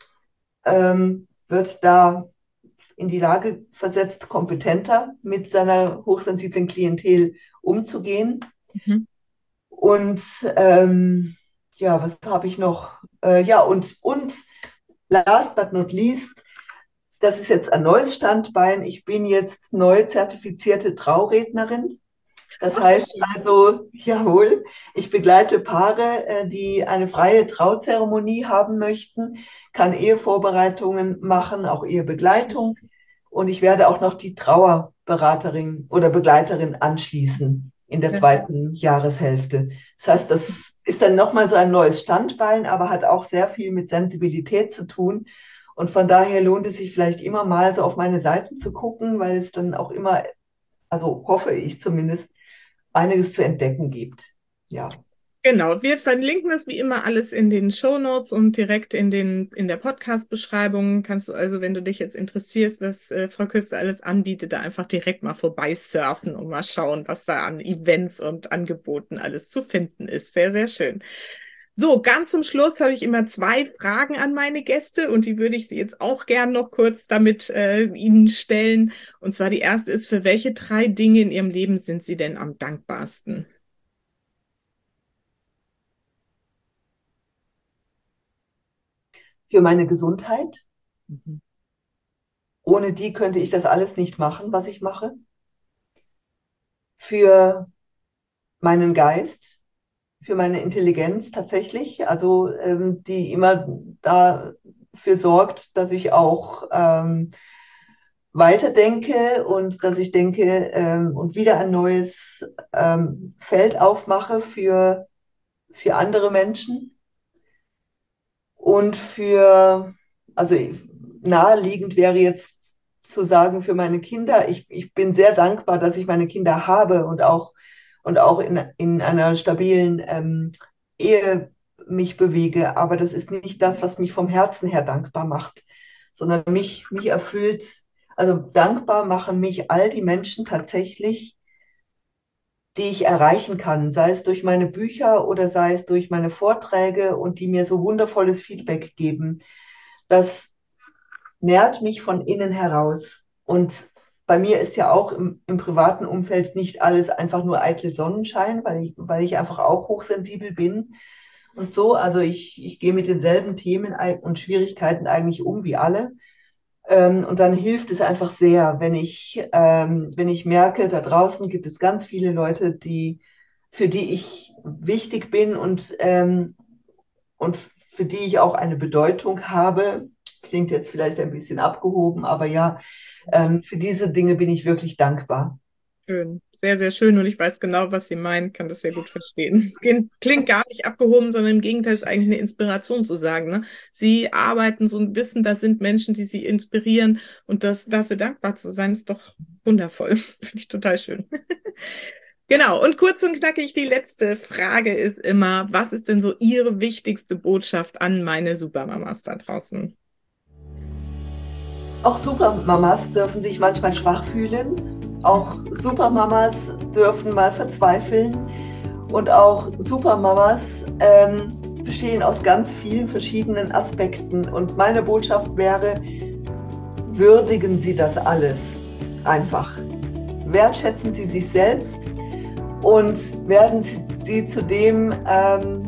ähm, wird da in die Lage versetzt, kompetenter mit seiner hochsensiblen Klientel umzugehen. Mhm. Und ähm, ja, was habe ich noch? Äh, ja, und, und last but not least, das ist jetzt ein neues Standbein. Ich bin jetzt neu zertifizierte Traurednerin. Das Ach, heißt also, jawohl, ich begleite Paare, äh, die eine freie Trauzeremonie haben möchten, kann Ehevorbereitungen machen, auch Ehebegleitung. Und ich werde auch noch die Trauerberaterin oder Begleiterin anschließen in der ja. zweiten Jahreshälfte. Das heißt, das ist dann nochmal so ein neues Standbein, aber hat auch sehr viel mit Sensibilität zu tun. Und von daher lohnt es sich vielleicht immer mal so auf meine Seiten zu gucken, weil es dann auch immer, also hoffe ich zumindest, einiges zu entdecken gibt. Ja. Genau, wir verlinken das wie immer alles in den Shownotes und direkt in den in der Podcast-Beschreibung. Kannst du also, wenn du dich jetzt interessierst, was äh, Frau Küster alles anbietet, da einfach direkt mal vorbeisurfen und mal schauen, was da an Events und Angeboten alles zu finden ist. Sehr, sehr schön. So, ganz zum Schluss habe ich immer zwei Fragen an meine Gäste und die würde ich sie jetzt auch gern noch kurz damit äh, Ihnen stellen. Und zwar die erste ist, für welche drei Dinge in Ihrem Leben sind Sie denn am dankbarsten? Für meine Gesundheit. Mhm. Ohne die könnte ich das alles nicht machen, was ich mache. Für meinen Geist, für meine Intelligenz tatsächlich, also ähm, die immer dafür sorgt, dass ich auch ähm, weiterdenke und dass ich denke ähm, und wieder ein neues ähm, Feld aufmache für, für andere Menschen und für, also naheliegend wäre jetzt zu sagen, für meine Kinder, ich, ich bin sehr dankbar, dass ich meine Kinder habe und auch, und auch in, in einer stabilen ähm, Ehe mich bewege, aber das ist nicht das, was mich vom Herzen her dankbar macht, sondern mich, mich erfüllt, also dankbar machen mich all die Menschen tatsächlich, die ich erreichen kann, sei es durch meine Bücher oder sei es durch meine Vorträge und die mir so wundervolles Feedback geben. Das nährt mich von innen heraus. Und bei mir ist ja auch im, im privaten Umfeld nicht alles einfach nur eitel Sonnenschein, weil ich, weil ich einfach auch hochsensibel bin und so. Also ich, ich gehe mit denselben Themen und Schwierigkeiten eigentlich um wie alle. Ähm, und dann hilft es einfach sehr, wenn ich, ähm, wenn ich merke, da draußen gibt es ganz viele Leute, die, für die ich wichtig bin und, ähm, und für die ich auch eine Bedeutung habe. Klingt jetzt vielleicht ein bisschen abgehoben, aber ja, ähm, für diese Dinge bin ich wirklich dankbar. Schön, sehr, sehr schön. Und ich weiß genau, was Sie meinen, kann das sehr gut verstehen. Klingt gar nicht abgehoben, sondern im Gegenteil ist eigentlich eine Inspiration zu sagen. Ne? Sie arbeiten so ein Wissen, das sind Menschen, die Sie inspirieren und das dafür dankbar zu sein, ist doch wundervoll. Finde ich total schön. Genau, und kurz und knackig, die letzte Frage ist immer, was ist denn so Ihre wichtigste Botschaft an meine Supermamas da draußen? Auch Supermamas dürfen sich manchmal schwach fühlen. Auch Supermamas dürfen mal verzweifeln. Und auch Supermamas ähm, bestehen aus ganz vielen verschiedenen Aspekten. Und meine Botschaft wäre, würdigen Sie das alles einfach. Wertschätzen Sie sich selbst und werden Sie, Sie zu dem ähm,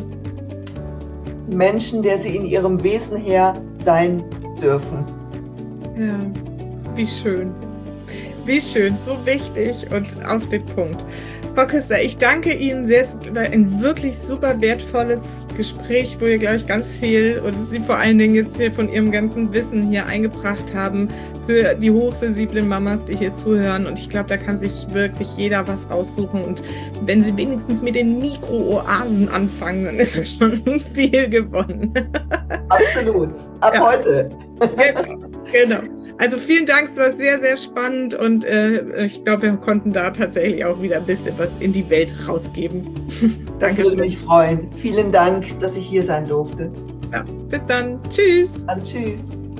Menschen, der Sie in Ihrem Wesen her sein dürfen. Ja, wie schön. Wie schön, so wichtig und auf den Punkt. Frau Küster, ich danke Ihnen sehr. Es war ein wirklich super wertvolles Gespräch, wo ihr, glaube ich, ganz viel und Sie vor allen Dingen jetzt hier von Ihrem ganzen Wissen hier eingebracht haben für die hochsensiblen Mamas, die hier zuhören. Und ich glaube, da kann sich wirklich jeder was raussuchen. Und wenn Sie wenigstens mit den Mikro-Oasen anfangen, dann ist schon viel gewonnen. Absolut. Ab ja. heute. Genau. Genau. Also vielen Dank, es war sehr, sehr spannend und äh, ich glaube, wir konnten da tatsächlich auch wieder ein bisschen was in die Welt rausgeben. Das würde mich freuen. Vielen Dank, dass ich hier sein durfte. Ja, bis dann. Tschüss. Dann tschüss.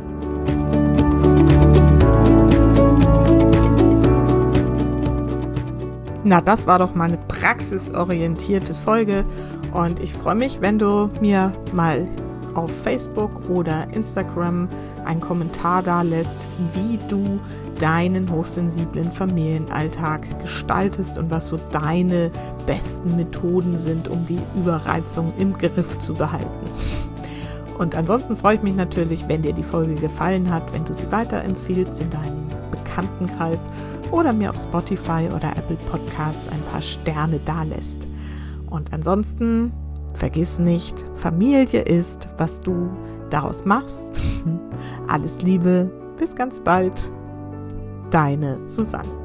Na, das war doch mal eine praxisorientierte Folge und ich freue mich, wenn du mir mal auf Facebook oder Instagram einen Kommentar da lässt, wie du deinen hochsensiblen Familienalltag gestaltest und was so deine besten Methoden sind, um die Überreizung im Griff zu behalten. Und ansonsten freue ich mich natürlich, wenn dir die Folge gefallen hat, wenn du sie weiterempfiehlst in deinem Bekanntenkreis oder mir auf Spotify oder Apple Podcasts ein paar Sterne dalässt. Und ansonsten vergiss nicht, Familie ist, was du daraus machst. Alles Liebe, bis ganz bald. Deine Susanne.